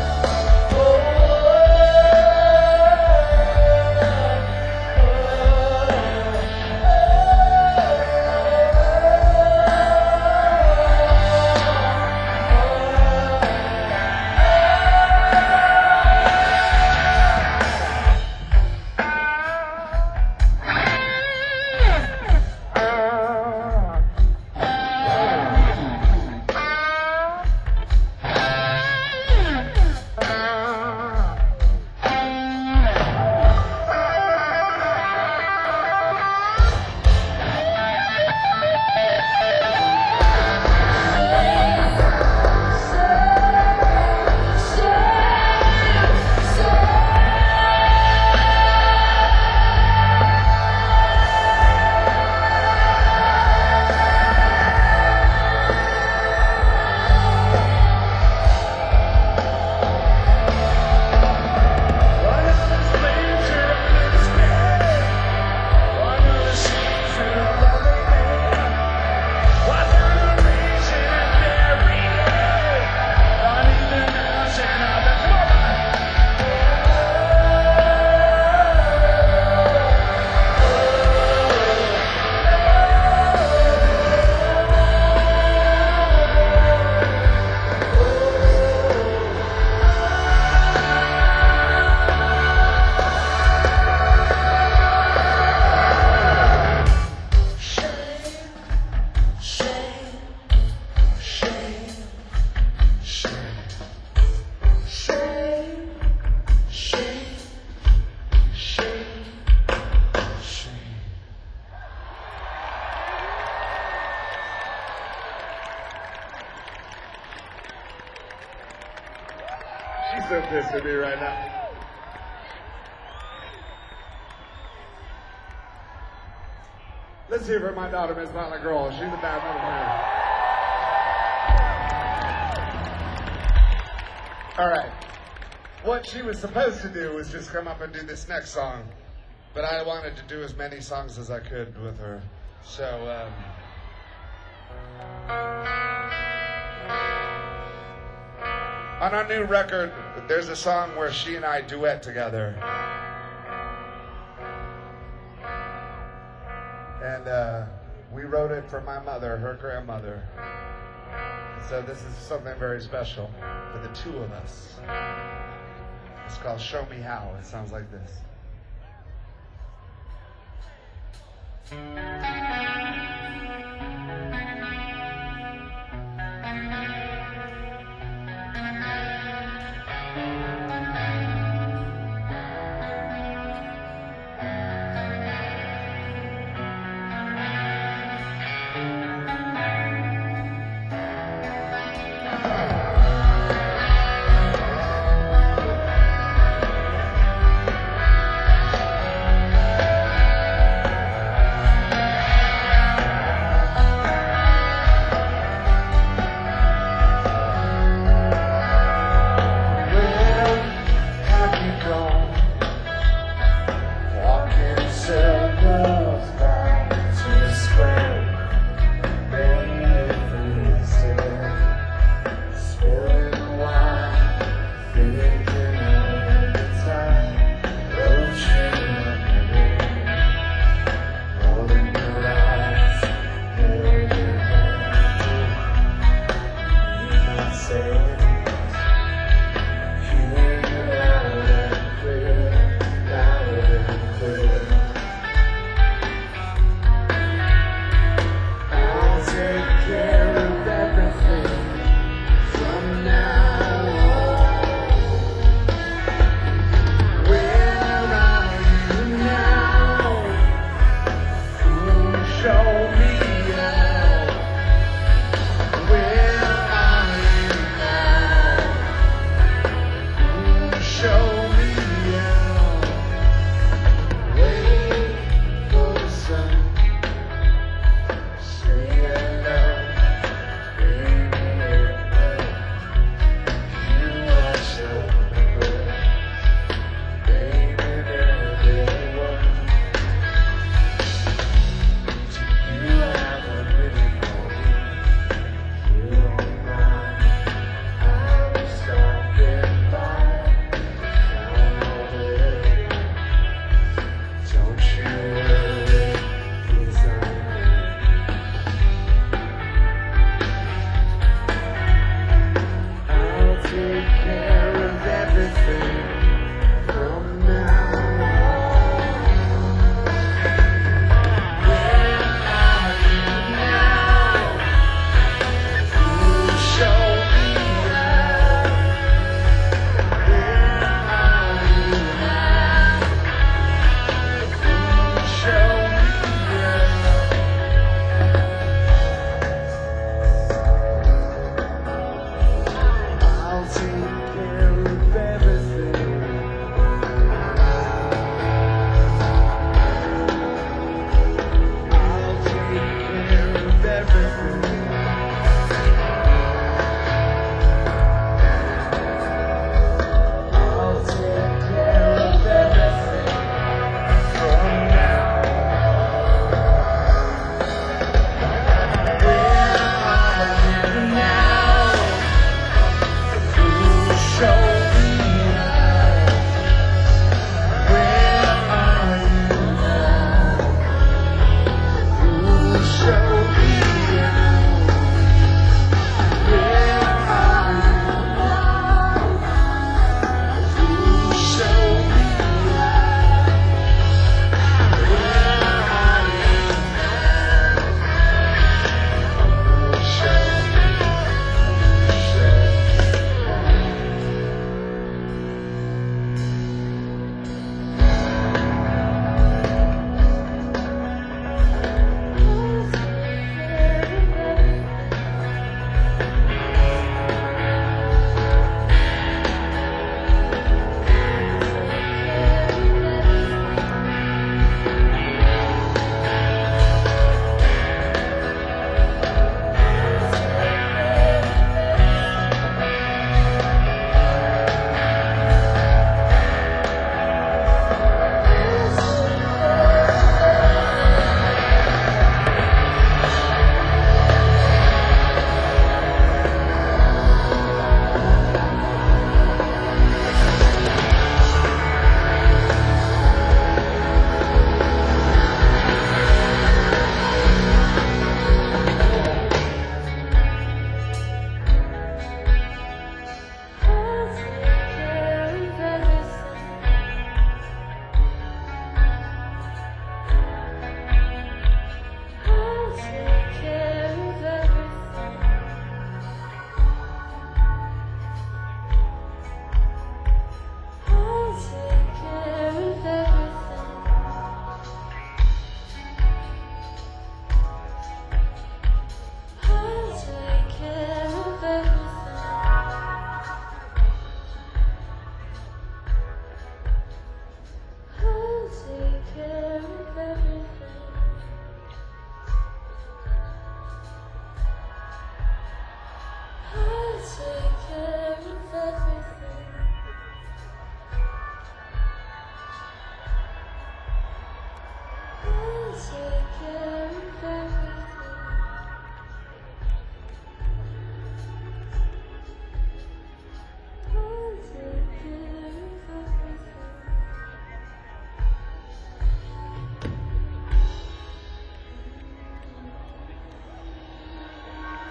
so pissed at me right now. Let's hear for my daughter, Miss Molly Grohl. She's a bad motherfucker. All right. What she was supposed to do was just come up and do this next song, but I wanted to do as many songs as I could with her. So, um, on our new record, there's a song where she and I duet together. And uh, we wrote it for my mother, her grandmother. So this is something very special for the two of us. It's called Show Me How. It sounds like this.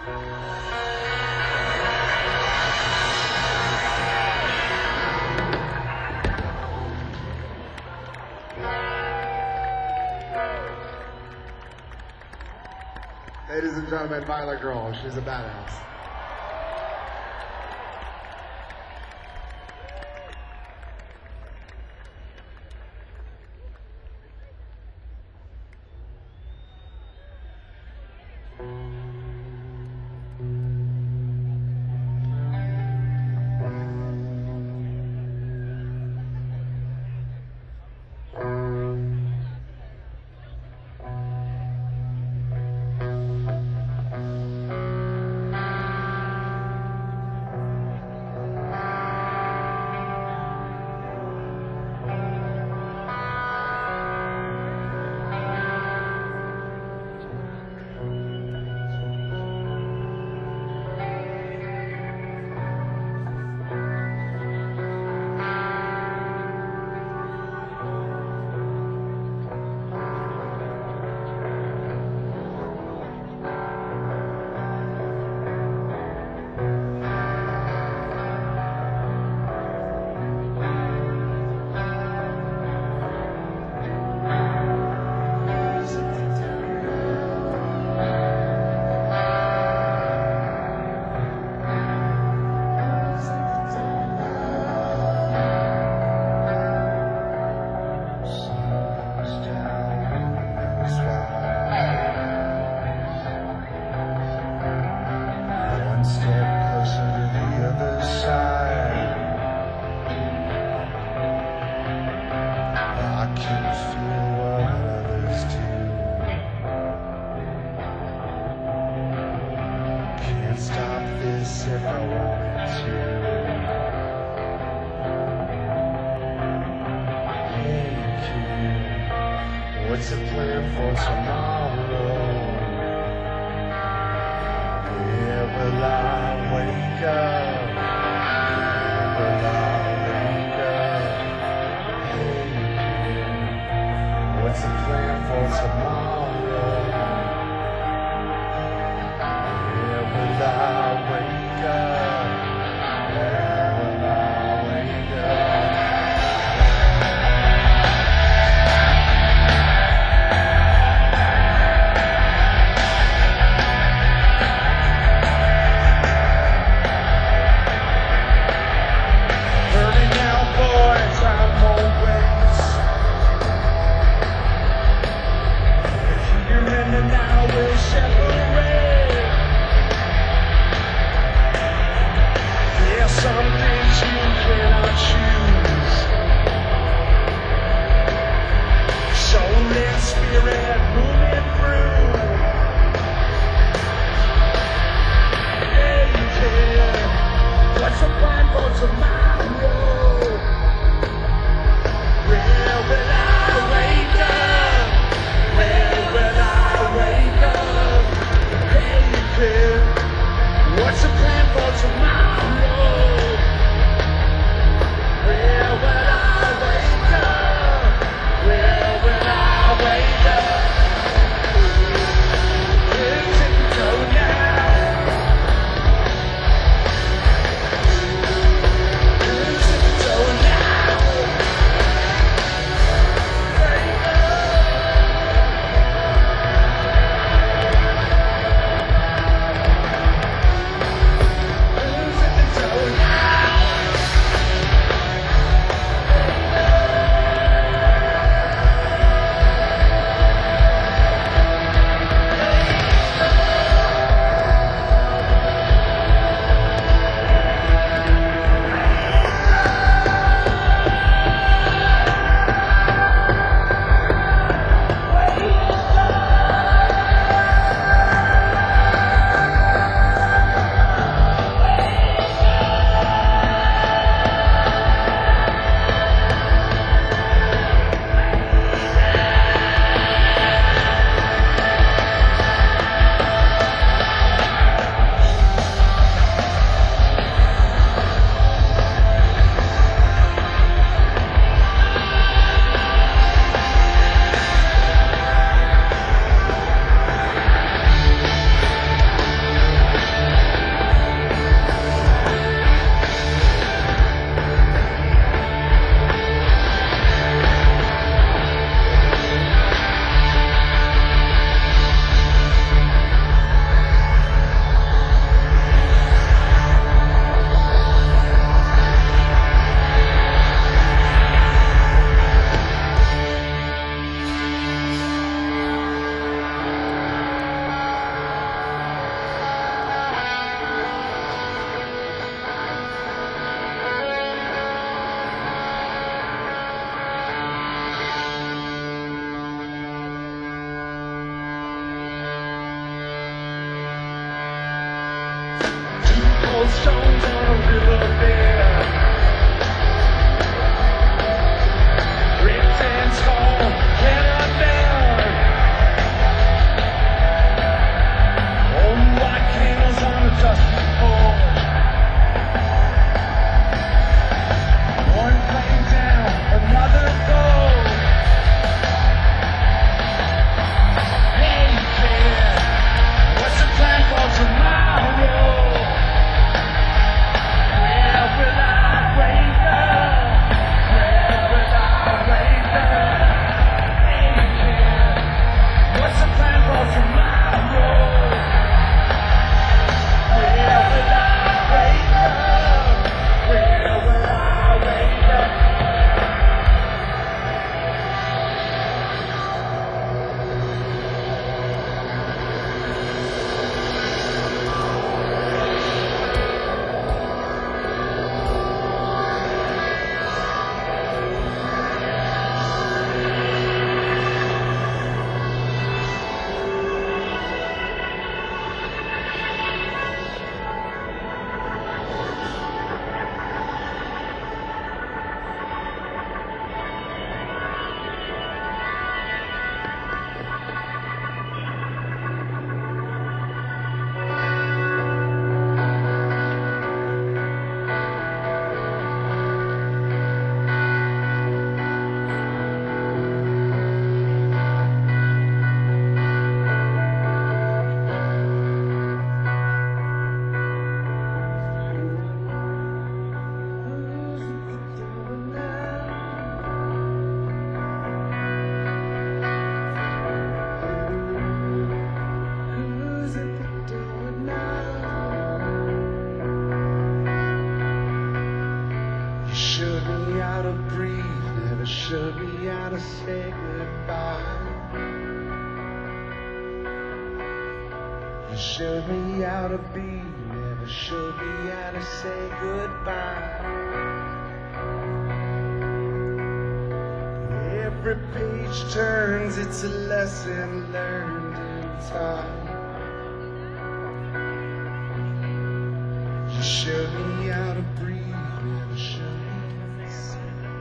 Ladies and gentlemen, Violet Girl, she's a badass. What's the plan for tomorrow? Where will I wake up? Where will I wake up? Hey, what's the plan for tomorrow? Where will I wake up? Where will I wake up? stones on a riverbed. Ripped and torn, head undone. Old white candles on a dusty porch. One flame down, another goes. Hey kid, what's the plan for tomorrow? Where will I wake up? Where will I wake up? Hey kid, what's the plan for tomorrow? Where will I wake up? Where will I wake up? You showed me how to breathe, never showed me how to say goodbye. You showed me how to be, never showed me how to say goodbye. Every page turns, it's a lesson learned in time. You showed me how to breathe, never showed me how to say.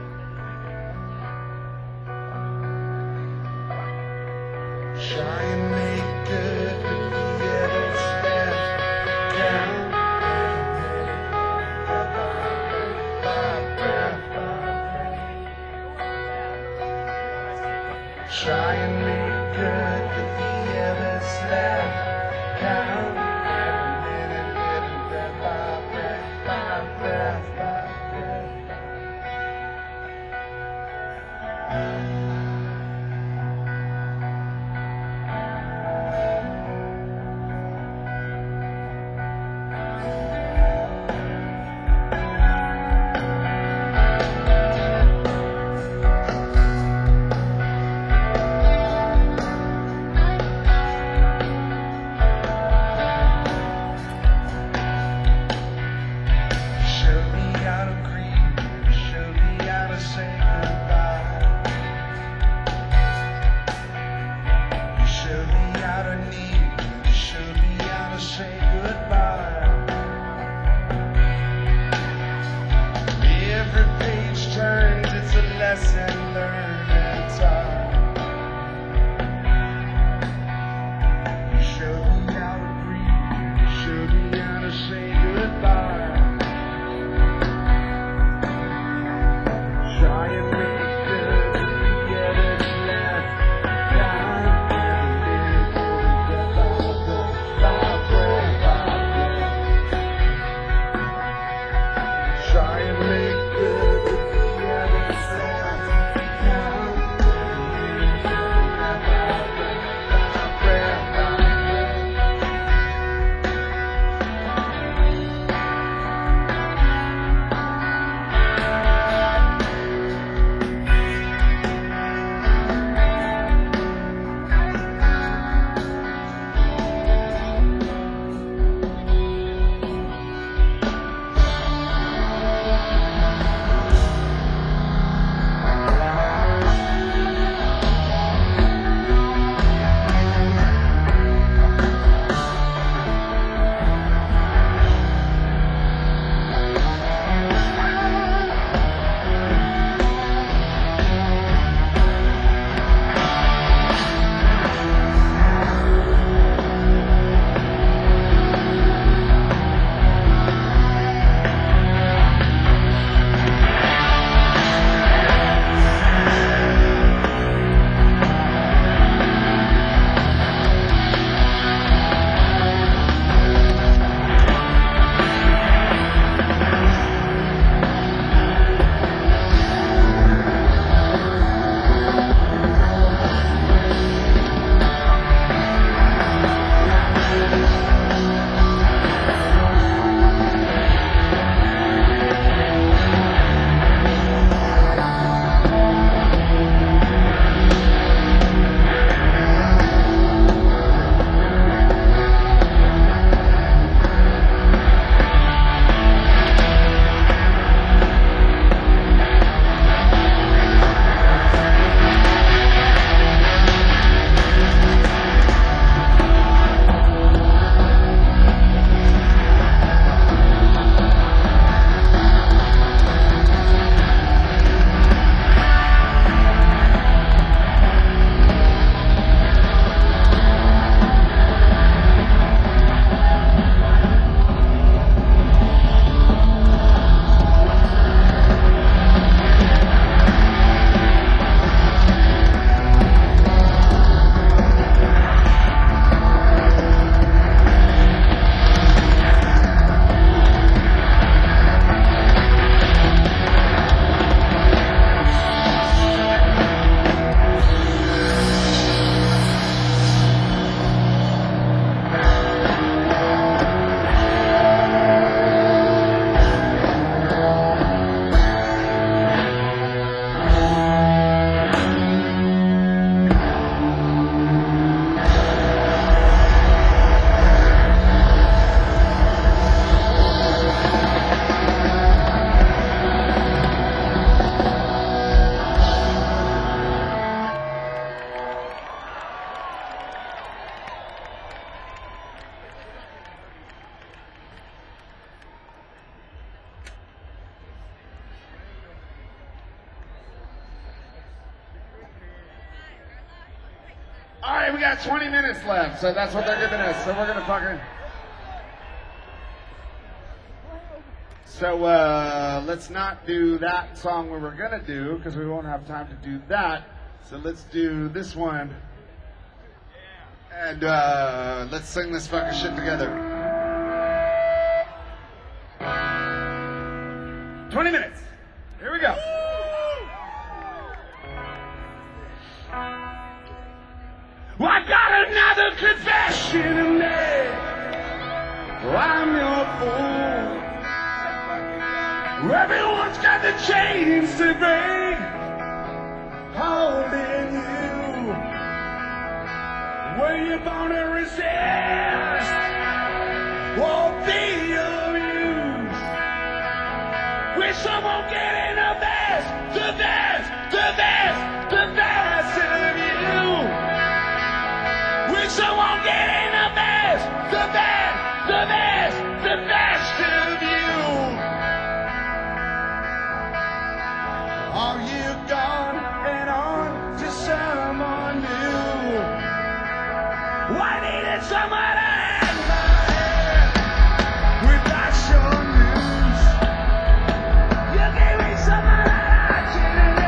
Try and make good with the evidence left. Count Try and make good with the evidence left. Count every minute, living breath by breath by breath. All right, we got twenty minutes left, so that's what they're giving us. So we're gonna fucking. So uh, let's not do that song we were gonna do because we won't have time to do that. So let's do this one, and uh, let's sing this fucking shit together. Twenty minutes. Here we go. Well, I got another confession to make. I'm your fool. Everyone's got the chains to break, holding you. Were you born to resist? Won't be abused. Wish someone get in the best, the best, the best, the best of you. Wish someone get in the best, the best, the best, the best of you. Are you gone and on to someone new? I needed someone to hang my head without your news. You gave me someone that I didn't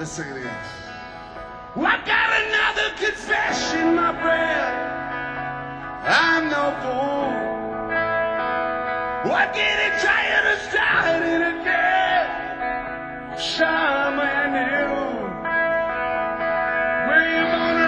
Let's sing it again. Well, I got another confession, my friend. I'm no fool. I'm getting tired of starting again. Somewhere new. Where you gonna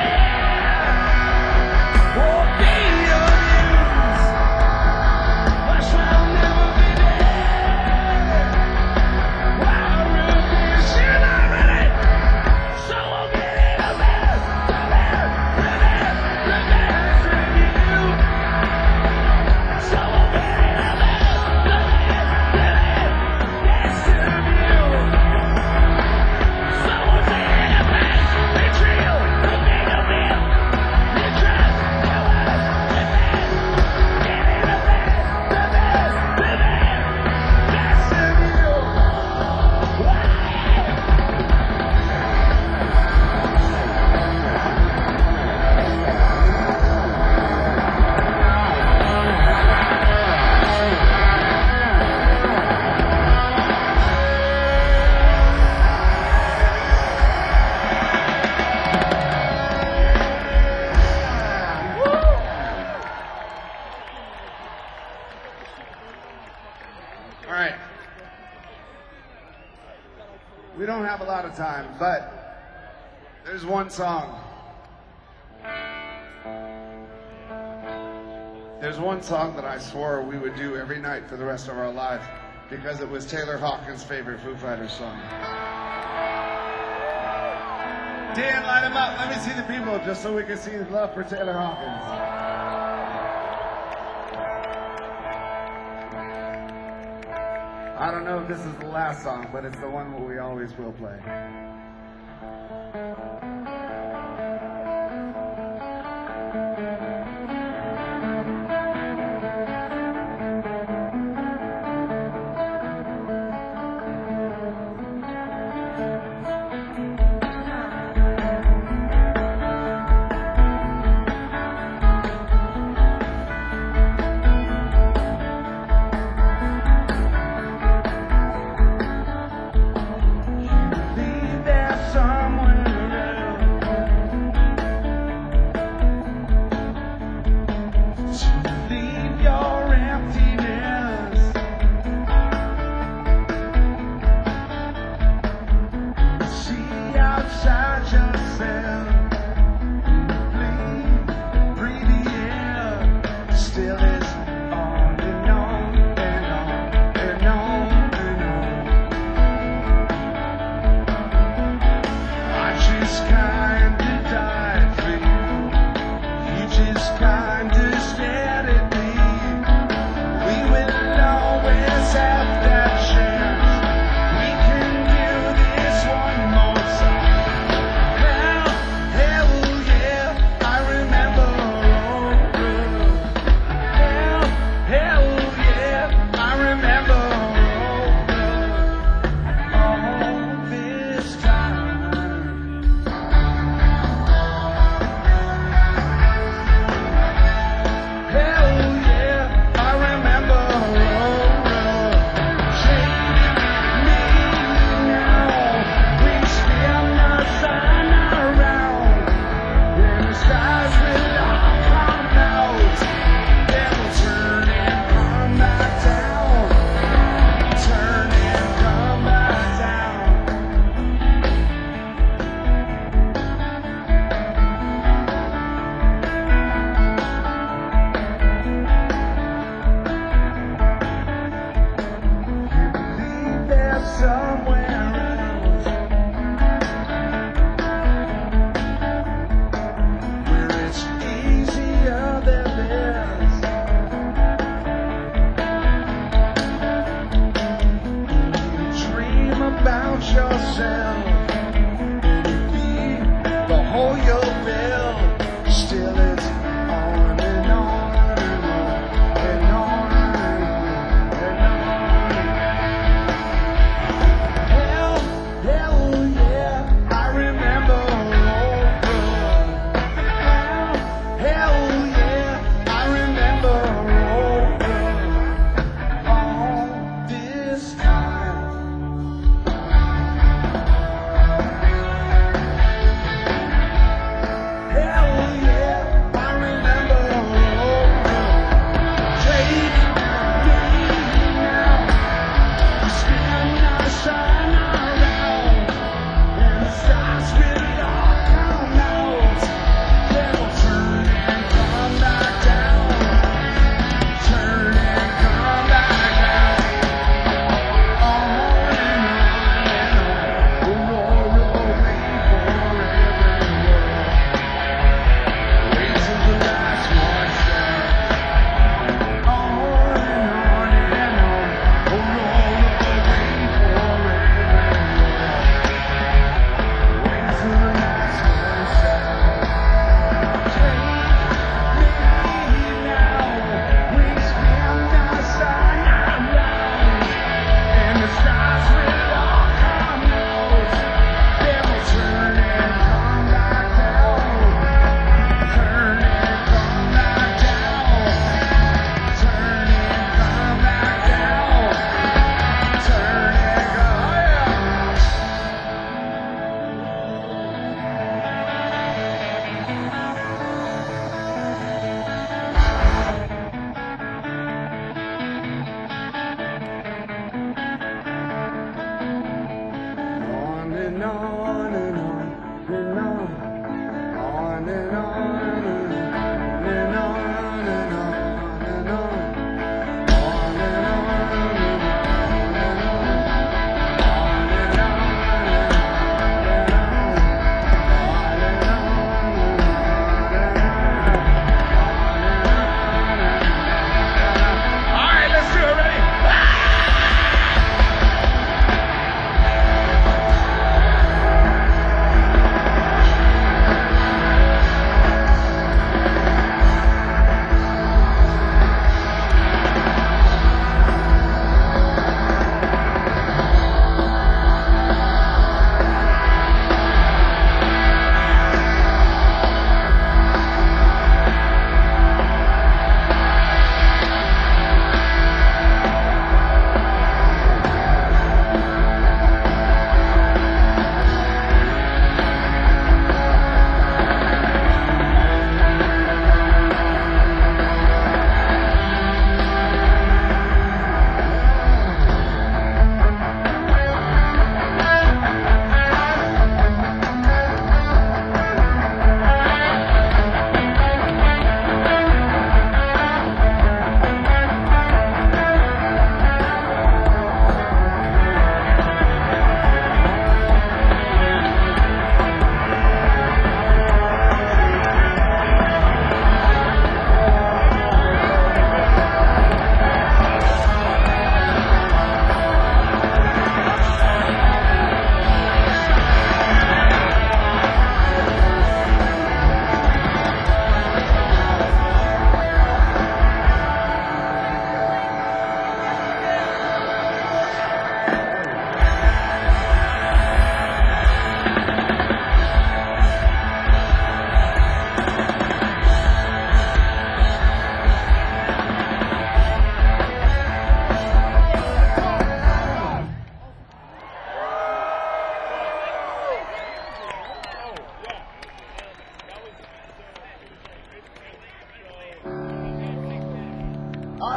resist? Oh, be your news. What's I'll never be there. Wild revenge, you're not ready. So we'll get it a bit. Revenge, revenge, revenge with you. So we'll get it a bit. Revenge, revenge, yes to you. So we'll get it a bit. It's real, the big of it. You trust, you love, revenge. Get it a bit. Revenge, revenge, yes to you. Why? All right. We don't have a lot of time, but there's one song. There's one song that I swore we would do every night for the rest of our lives because it was Taylor Hawkins' favorite Foo Fighters song. Dan, light him up. Let me see the people just so we can see the love for Taylor Hawkins. I don't know if this is the last song, but it's the one that we always will play. Leave there somewhere else to leave your emptiness. See outside yourself. Breathe, breathe the air. Still is on and on and on and on and on. I just kinda died for you. You just kinda stared at me. We will always have that chance. We can do this one more time. Hell, hell yeah, I remember all good. Hell, hell yeah, I remember all good. All this time. Hell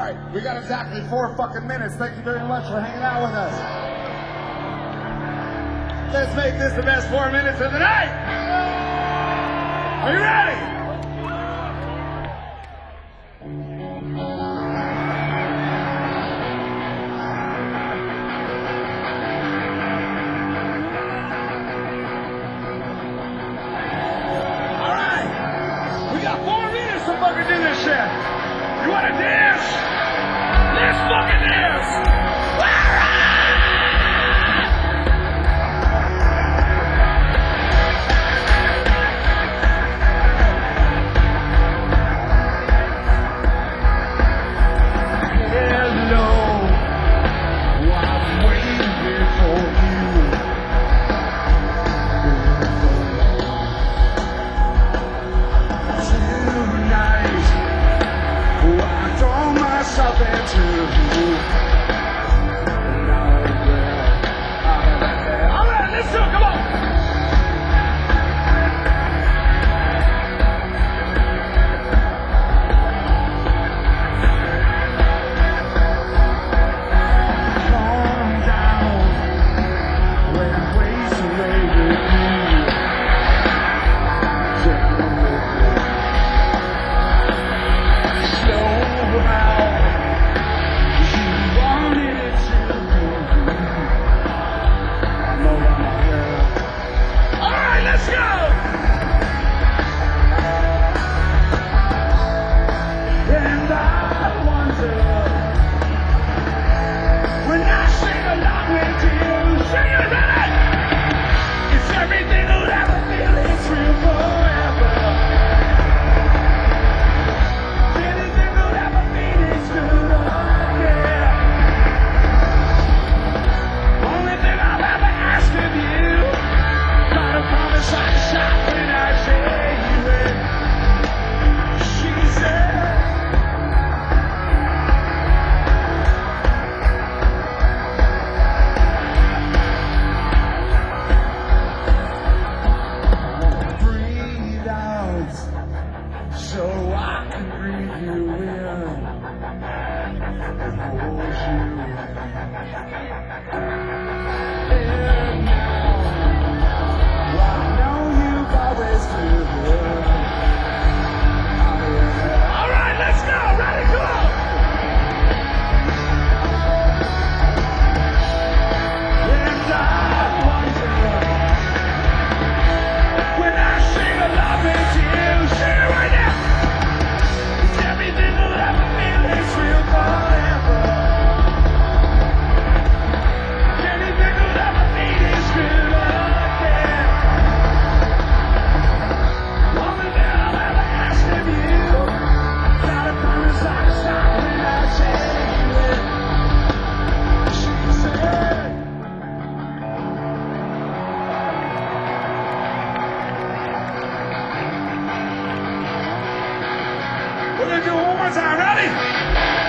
right, we got exactly four fucking minutes. Thank you very much for hanging out with us. Let's make this the best four minutes of the night. Are you ready? All right, we got four minutes to fucking do this shit. You wanna dance? Let's fucking dance! Hello, I'm waiting for you. Tonight, I throw myself into you. All right, let's do it. Come on. Calm down when I'm racing away with you. Slow how you wanted it to be. I'm over my girl. All right, let's go. And I wonder when I sing along with you, sing it right. It's everything you'll ever feel. It's real forever. Anything you'll ever need is good. Oh, yeah. Only thing I'll ever ask of you, gotta promise I'll stop when I say it. She said. Breathe out so I can breathe you in and hold you. And now I know you've always been there. All right, let's go. Ready, go. And I wonder when I sing along with you, sing it right now. It's everything you'll ever feel. It's real forever. Anything you'll ever need is good again. Only thing I'll ever ask of you, gotta promise I'll stop when I say it. She said. We're gonna do it one more time. Ready?